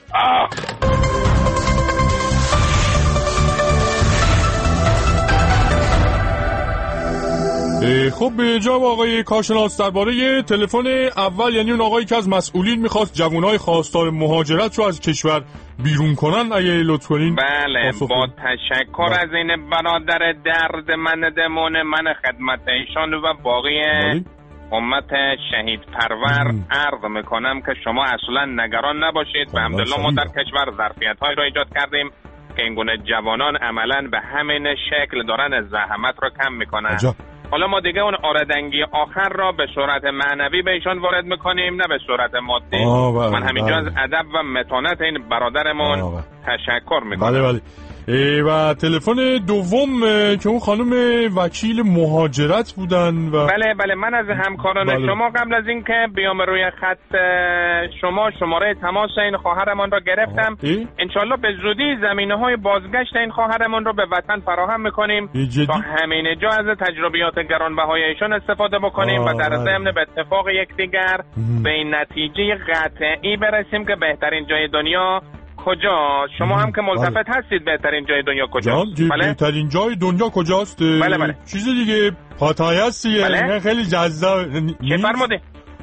خب جناب آقای کارشناس، درباره تلفن اول، یعنی اون آقایی که از مسئولین میخواست جوانای خواستار مهاجرت رو از کشور بیرون کنن، اگه لطف کنین. بله، با تشکر از این برادر دردمندمون، من خدمت ایشان و باقی امت شهید پرور عرض میکنم که شما اصلا نگران نباشید. به حمدالله ما در کشور ظرفیت‌هایی را ایجاد کردیم که این گونه جوانان عملاً به همین شکل دارن زحمت را کم میکنن. حالا ما دیگه اون آردنگی آخر را به صورت معنوی به ایشان وارد میکنیم، نه به صورت مادی. من همینجا از ادب و متانت این برادرمون تشکر میکنم. بله. و تلفن دوم که اون خانم وکیل مهاجرت بودن و بله من از همکاران شما قبل از این که بیام روی خط شما شماره تماس این خواهرمان را گرفتم. انشالله به زودی زمینه‌های بازگشت این خواهرمان را به وطن فراهم میکنیم تا همین جا از تجربیات گرانبهای ایشان استفاده بکنیم و در ضمن به اتفاق یکدیگر به این نتیجه قطعی برسیم که بهترین جای دنیا کجا. شما هم که ملتفت هستید بهترین جای دنیا کجاست؟ بهترین جای دنیا کجاست؟ بله. چیز دیگه پاتای هستیه. بله. خیلی جذاب. چه فرموده؟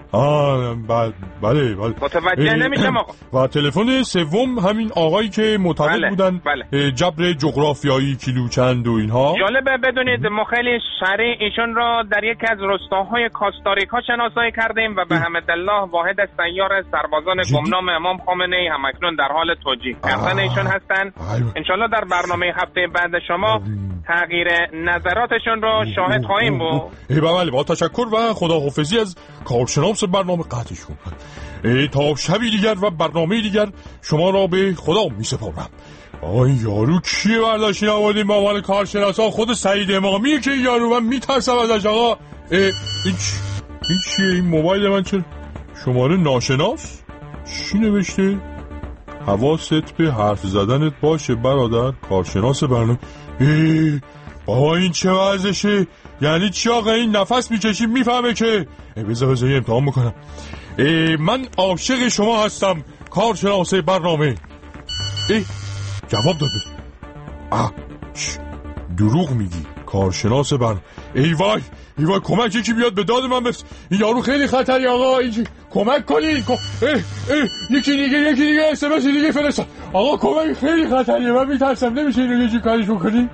بله متوجه نمیشم آقا. و تلفن سوم همین آقایی که معتقد بودن جبر جغرافیایی کیلوچند و اینها. جالبه بدونید ما خیلی سریع ایشون را در یکی از روستاهای کاستاریکا شناسایی کردیم و به حمدالله واحد از سیار سربازان گمنام امام خمینی همکنون در حال توجیه کردن ایشون هستن. انشالله در برنامه هفته بعد شما تغییر نظراتشون رو شاهد خواهیم بود. بله با تشکر و خداحافظی از کارشناس برنامه قطعشون. تا شبی دیگر و برنامه دیگر شما را به خدا می سپارم. آی یارو کیه برداشتی نوادیم با عنوان کارشناسا؟ خود سعید امامیه که یارو، من میترسم ازش. آقا این چیه؟ این موبایل من چه شماره ناشناس؟ چی نوشته؟ حواست به حرف زدنت باشه برادر، کارشناس برنامه. بابا این چه وضعشه؟ یعنی چی آقا؟ این نفس میکشیم میفهمه که بذار امتحان میکنم. من عاشق شما هستم کارشناس برنامه. جواب داده. دروغ میگی کارشناس برنامه. ای وای کمک یکی بیاد به داد من برس. این یارو خیلی خطری آقا، کمک کنید. یکی دیگه SMS دیگه فرستاد. آقا کمک، خیلی خطریه، من میترسم. نمیشه اینو یه جور کارش بکنی؟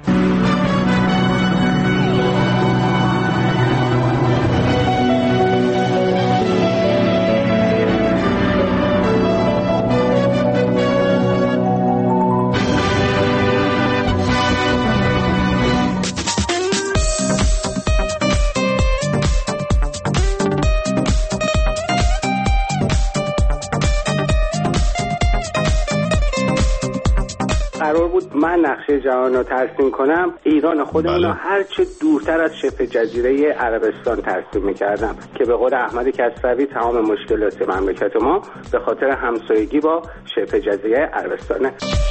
قرار بود من نقشه جهان رو ترسیم کنم، ایران خودمون رو هر چه دورتر از شبه جزیره عربستان ترسیم میکردم که به قول احمد کسروی تمام مشکلات مملکت ما به خاطر همسایگی با شبه جزیره عربستانه.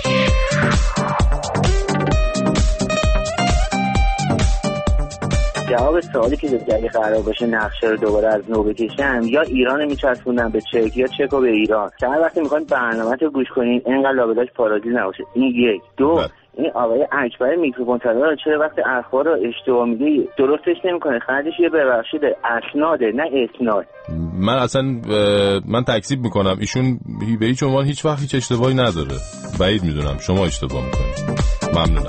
جواب سوالی که اگه قرار باشه نقشه رو دوباره از نو بکشن، یا ایران میچسبوندن به چک یا چک رو به ایران. که هر وقتی میخواین برنامه رو گوش کنین اینقدر لابلاش پارازیت نباشه. این یک. دو، این آقای اکبر میکروفون طلا چرا وقتی اخبار رو اشتباه میگه درستش نمیکنه؟ خرجش یه ببخشید اسناده نه اسناد. من تکذیب میکنم. ایشون به هیچ عنوان هیچ وقت هیچ اشتباهی نداره. بعید میدونم شما اشتباه میکنید. ممنونم.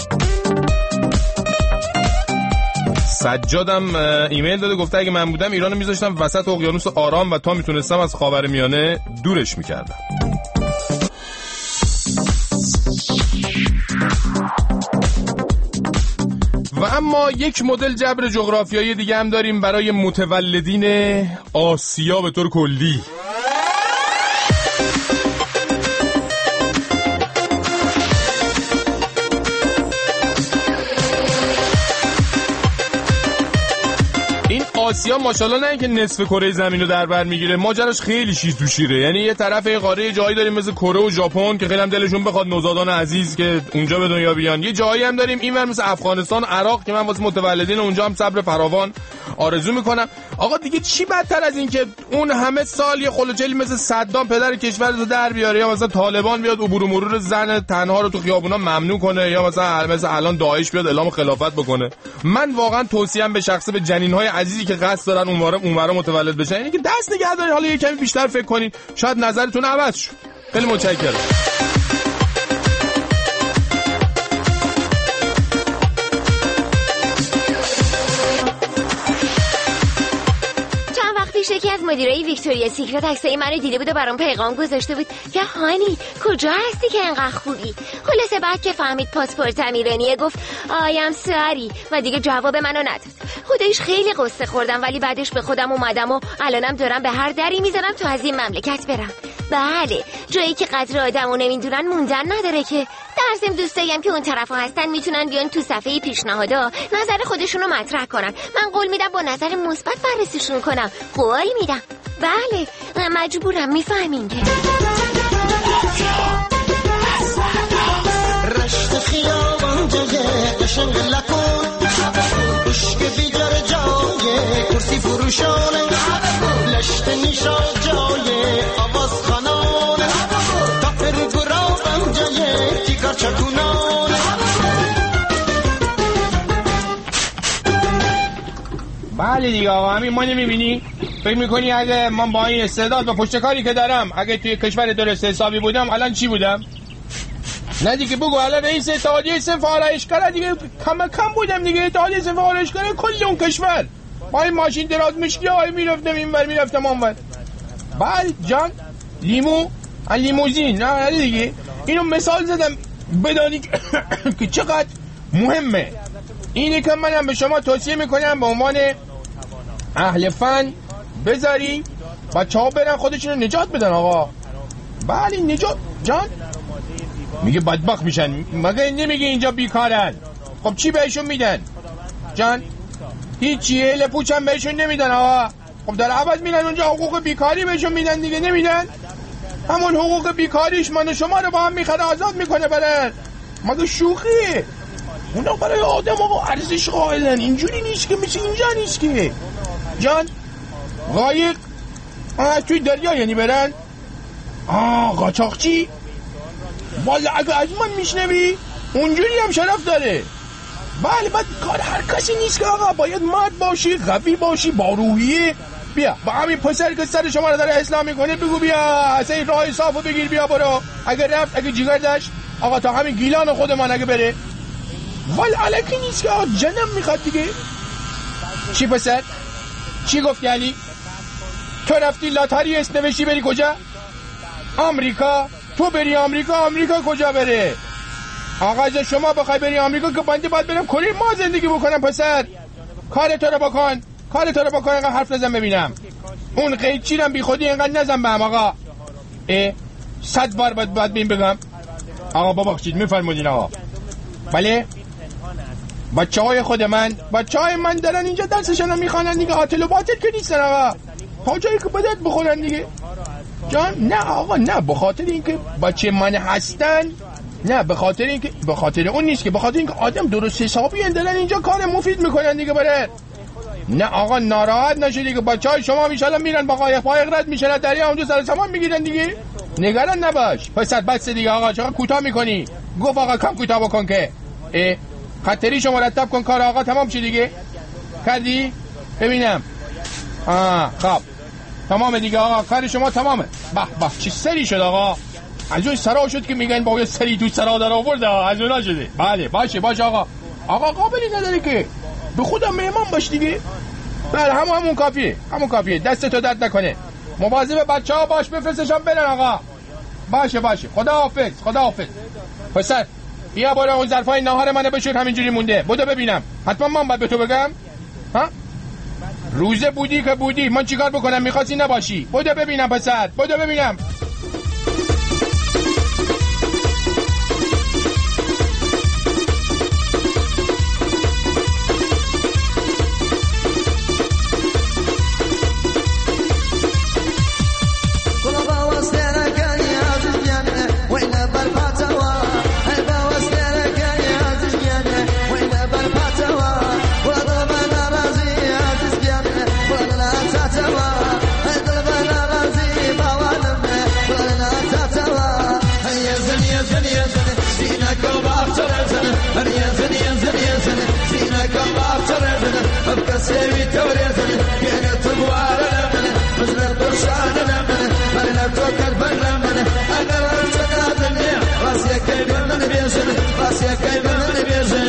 سجادم ایمیل داده، گفته اگه من بودم ایرانو میذاشتم وسط اقیانوس آرام و تا میتونستم از خاورمیانه دورش میکردم. و اما یک مدل جبر جغرافیایی دیگه هم داریم برای متولدین آسیا به طور کلی. آسیا ماشاءالله نه اینکه نصف کره زمین رو در بر میگیره، ماجراش خیلی چیز تو شیره. یعنی یه طرف قاره جایی داریم مثل کره و ژاپن که خیلی هم دلشون بخواد نوزادان عزیز که اونجا به دنیا بیان. یه جایی هم داریم اینور مثل افغانستان و عراق که من واسه متولدین اونجا هم صبر فراوان آرزو میکنم آقا دیگه چی بدتر از این که اون همه سال یه خلوچلی مثل صدام پدر کشور رو در بیاره، یا مثلا طالبان بیاد عبور و مرور زن تنها رو تو خیابونا ممنوع کنه، یا مثلا الان داعش بیاد اعلام خلافت بکنه. من واقعا توصیه‌ام به شخصه به جنین‌های عزیزی که قصد دارن اونورا متولد بشن اینه که دست نگه دارین، حالا یه کمی بیشتر فکر کنین، شاید نظرتون عوض شه. خیلی متشکرم. یکی از مدیرای ویکتوریا سیکرت عکسای منو دیده بود و برام پیغام گذاشته بود که هانی کجا هستی که انقدر خوبی. خلاصه بعد که فهمید پاسپورتم ایرانیه گفت آیم ساری و دیگه جواب منو نداد. خودش خیلی قصه خوردم، ولی بعدش به خودم اومدم و الانم دارم به هر دری میزنم تا از این مملکت برم. بله، جایی که قدر آدمو نمیدونن موندن نداره که. در ضمن دوستایم که اون طرفا هستن میتونن بیان تو صفحه پیشنهادا نظر خودشونو مطرح کنن. من قول میدم با نظر مثبت بررسیشون کنم. قول میدم. بله، مجبورم، میفهمین که رشت خیابان جگه قشنگ لکن عشق بیجار جای کرسی فروشانه لشت نیشا جای آواز خانانه تاپر گرابم جای تیکار چکونانه. بله دیگه آقا، همین ما نمیبینی؟ فکر میکنی اگه من با این استعداد و پشتکاری که دارم اگه توی کشور درست حسابی بودم الان چی بودم؟ نه دیگه بگو الان رئیس اتحادیه صنف آرایشگره دیگه، کم بودم دیگه. اتحادیه صنف آرایشگره کل اون کشور با این ماشین دراز مشکی های میرفتم اینور میرفتم اونور. بله جان، لیموزین نه دیگه. اینو مثال زدم بدانی که چقدر مهمه. اینی که منم به شما توصیه میکنم به عنوان اهل فن بذاری بچه‌ها برن خودشونو نجات بدن آقا. بله نجات جان میگه بدبخت میشن، مگه نمیگه اینجا بیکارن؟ خب چی بهشون میدن جان؟ هیچی، لپوچ هم بهشون نمیدن آقا. خب در عوض میرن اونجا حقوق بیکاری بهشون میدن دیگه، نمیدن؟ همون حقوق بیکاریش من و شما رو با هم میخره آزاد میکنه برن. مگه شوخیه؟ اونا برای آدم آقا ارزش قائلن. اینجوری نیست که مثل اینجا نیست که جان. قایق توی دریا یعنی برن قاچاقچی. والا اگه از من میشنوی اونجوری هم شرف داره. بله بعد کار هر کسی نیست که آقا باید مرد باشی، قوی باشی، با روحیه. بیا با همین پسر که سر شما رو داره اسلام میکنه بگو بیا اصلا این راه صافو بگیر بیا برو. اگه رفت اگه جیگر داشت آقا تا همین گیلان خودمان اگه بره والا علکی نیست که آقا جنم میخواد دیگه. چی پسر؟ چی گفت علی؟ تو رفتی لاتاری نوشتی بری کجا؟ آمریکا. تو بری آمریکا کجا بره؟ آقا جان شما بخوای بری آمریکا که بنده باید برم کره ما زندگی بکنم پسر. کار تو رو بکن اینقدر حرف نزن ببینم. اون قیچی رو بی خودی اینقدر نزن به هم آقا. 100 بار باید بین بگم آقا ببخشید میفرمودین آقا. بله بچه‌های خود من دارن اینجا درسشون رو میخوانن دیگه، عاطل و باطل که نیستن آقا. تا جایی که بدت بخورن دیگه جان. نه آقا نه، به خاطر اینکه بچه من هستن، نه به خاطر اون نیست که به خاطر اینکه آدم درست حسابی دارن اینجا کار مفید میکنن دیگه برن. نه آقا ناراحت نشید دیگه، بچهای شما میشالله میرن با قایق رد میشن دریا اونجا سر سامان میگیرن دیگه. نگران نباش پسر. بس دیگه آقا چقدر کوتاه میکنی؟ گفت آقا کم کوتاه بکن که خطریشو مرتب کن. کار آقا تمام شد دیگه. کردی؟ ببینم. خب تمام دیگه آقا، کار شما تمامه. به چی سری شد آقا؟ از اون سرا شد که میگن با یه سری تو سرا در آورده، از اونا شده. بله باشه آقا قابلی نداره که به خودم مهمان باش دیگه. بله همون کافیه. دست تو درد نکنه. مواظب بچه‌ها باش، بفرستشون برن آقا. باشه خداحافظ. پسر بیا برو اون ظرفای ناهار منو بشور، همینجوری مونده. بدو ببینم. حتما من باید به تو بگم ها؟ روزه بودی که بودی، من چیکار بکنم؟ میخواستی نباشی. بدو ببینم پسر، بدو ببینم. راسي فيتوريا كان تبوار مثل الدرشان أنا توكل بالمن أنا رجعت الدنيا راسي كيف من بيجن راسي كيف من بيجن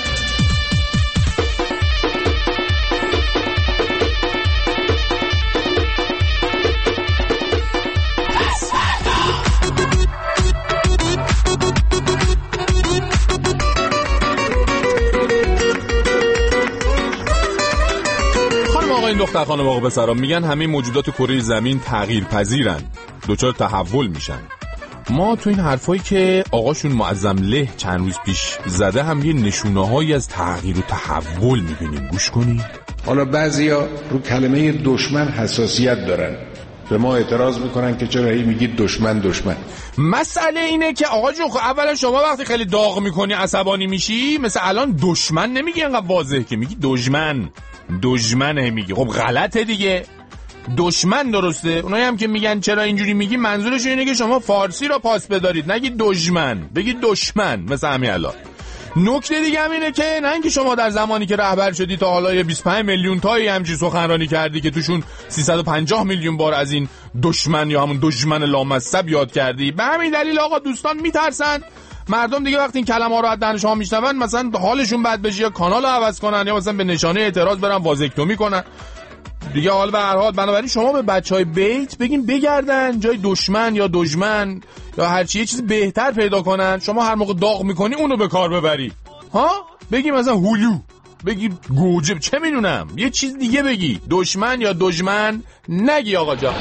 این دختر خانم آقا پسرام میگن همه موجودات کره زمین تغییر پذیرن، دچار تحول میشن. ما تو این حرفایی که آقاشون معظم له چند روز پیش زده هم یه نشونه‌هایی از تغییر و تحول میبینیم. گوش کنی. حالا بعضیا رو کلمه دشمن حساسیت دارن، به ما اعتراض میکنن که چرا هی میگید دشمن. مسئله اینه که آقا جون اولا شما وقتی خیلی داغ میکنی عصبانی میشی، مثل الان دشمن نمیگی انقدر واضح که میگی دشمن میگی. خب غلطه دیگه، دشمن درسته. اونایی هم که میگن چرا اینجوری میگی منظورش اینه که شما فارسی رو پاس بدارید، نگی دشمن، بگی دشمن. مثل همین الان نکته دیگه هم اینه که نه اینکه شما در زمانی که رهبر شدی تا حالا 25 میلیون تایی همچین سخنرانی کردی که توشون 350 میلیون بار از این دشمن یا همون دشمن لامصب یاد کردی. به همین دلیل آقا دوستان میترسن مردم دیگه وقتی این کلمه‌ها رو از دهن شما میشنون مثلا حالشون بد بشه یا کانال رو عوض کنن یا مثلا به نشانه اعتراض برن وازکتومی کنن دیگه. حال به هر حال بنابراین شما به بچهای بیت بگین بگردن جای دشمن یا دشمن یا هر چی یه چیز بهتر پیدا کنن. شما هر موقع داغ میکنی اونو به کار ببری. ها بگی مثلا هولو، بگی گوجه، چه میدونم یه چیز دیگه بگی. دشمن یا دشمن نگی آقا جان.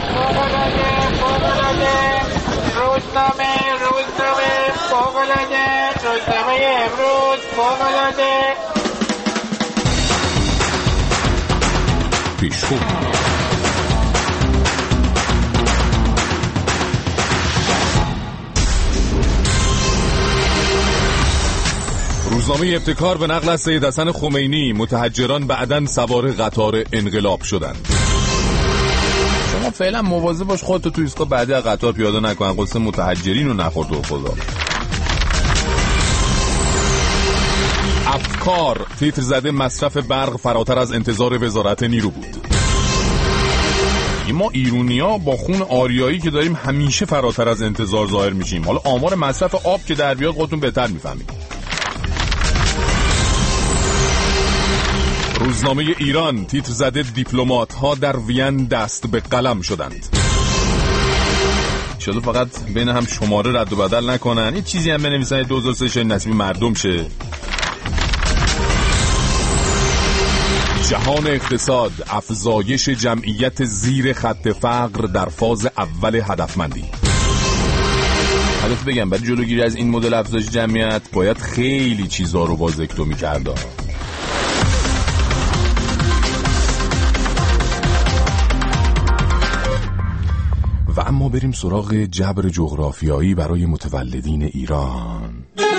روزنامه امروز فوق‌العاده پیشخو. روزنامه ابتکار به نقل از سید حسن خمینی: متحجران بعداً سوار قطار انقلاب شدند. شما فعلا مواظب باش خودتو تو ایستگاه بعدی از قطار پیاده نکن، قصه متحجرین رو نخورد و خدا. افکار تیتر زده: مصرف برق فراتر از انتظار وزارت نیرو بود. ما ایرونیا با خون آریایی که داریم همیشه فراتر از انتظار ظاهر میشیم. حالا آمار مصرف آب که در بیاد خودتون بهتر میفهمید. روزنامه ایران تیتر زده: دیپلمات ها در وین دست به قلم شدند. شده فقط بین هم شماره رد و بدل نکنن، یه چیزی هم بنویسن 2003 نصیب مردم شه. جهان اقتصاد: افزایش جمعیت زیر خط فقر در فاز اول هدفمندی. البته بگم برای جلوگیری از این مدل افزایش جمعیت باید خیلی چیزا رو وازکتومی کرد. و اما بریم سراغ جبر جغرافیایی برای متولدین ایران.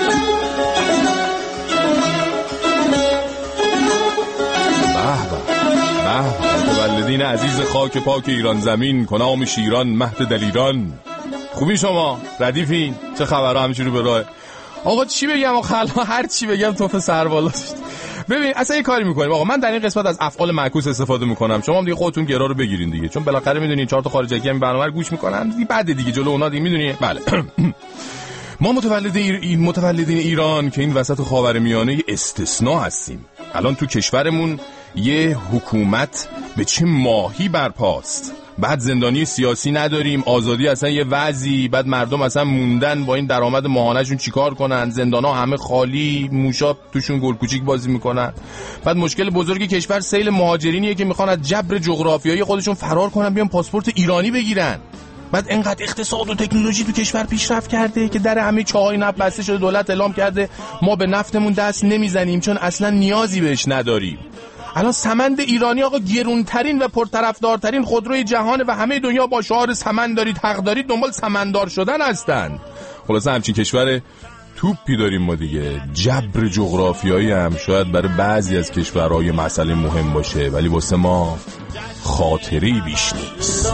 متولدین عزیز خاک پاک ایران زمین، کنام شیران، مهد دلیران. خوبی شما؟ ردیفین؟ چه خبرها؟ همینجوری به راه. آقا چی بگم آقا، هر چی بگم توف سربالاست. ببین اصلا یه کاری میکنیم آقا، من در این قسمت از افعال معکوس استفاده میکنم، شما هم دیگه خودتون گرا رو بگیرین دیگه، چون بالاخره میدونین 4 تا خارجی هم برنامه رو گوش میکنن دیگه، بعد دیگه جلو اونا دیگه میدونی. بله ما متولدین ایران که این وسط خاورمیانه استثناء هستیم. الان تو کشورمون یه حکومت به چه ماهی برپاست، بعد زندانی سیاسی نداریم، آزادی اصلا یه وضعی، بعد مردم اصلا موندن با این درآمد ماهانه‌شون چیکار کنن، زندانا همه خالی، موشا توشون گل کوچیک بازی میکنن. بعد مشکل بزرگی کشور سیل مهاجرینیه که میخوان از جبر جغرافیایی خودشون فرار کنن بیان پاسپورت ایرانی بگیرن. بعد انقدر اقتصاد و تکنولوژی تو کشور پیشرفت کرده که در همه چاهای نفت بسته شده، دولت اعلام کرده ما به نفتمون دست نمیزنیم چون اصلا نیازی بهش نداریم. الان سمند ایرانی آقا گرونترین و پرطرفدارترین خودروی جهان و همه دنیا با شعار سمند دارید حق دارید دنبال سمندار شدن هستن. خلاصه همچین کشور توپی داریم ما دیگه. جبر جغرافیایی هم شاید برای بعضی از کشورهای مسئله مهم باشه، ولی واسه ما خاطری بیش نیست.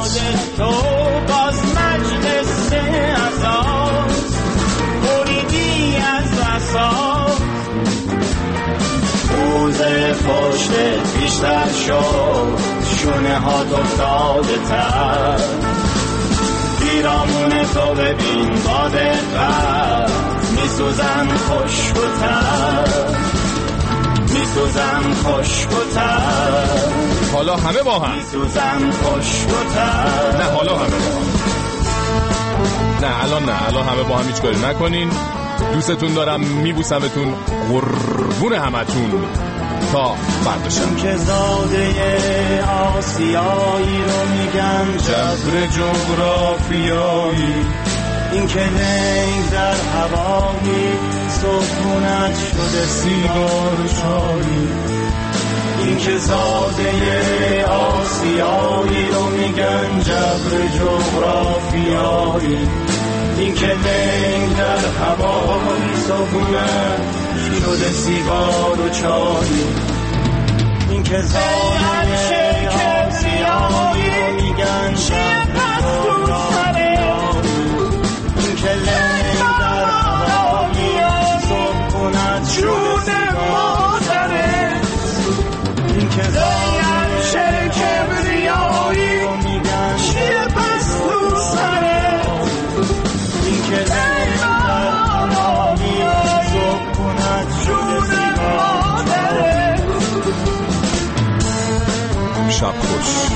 موزه پشت پیش سر شد شونه ها افتاده تر پیرامون تو ببین با دقت میسوزم خشک و تر میسوزم خشک و تر حالا همه با هم میسوزم خشک و تر نه حالا همه با هم نه الان همه با هم هیچ کاری نکنین دوستتون دارم میبوسمتون قربون همتون تا فردا شب که زاده آسیایی رو میگن جبر جغرافیایی این که ننگ در هوایی صبحونت شده سیگار چایی این که زاده آسیایی رو میگن جبر جغرافیایی این که ننگ در هوایی صبحونت شده سیگار و چایی این که زاده آسیایی رو میگن جبر جغرافیایی این که ننگ در هوایی صبحونت شده مادره این که زاده کبریایی رو میگن چیه پس تو سره این که ننگ در هوایی صبحونت شده مادره شب خوش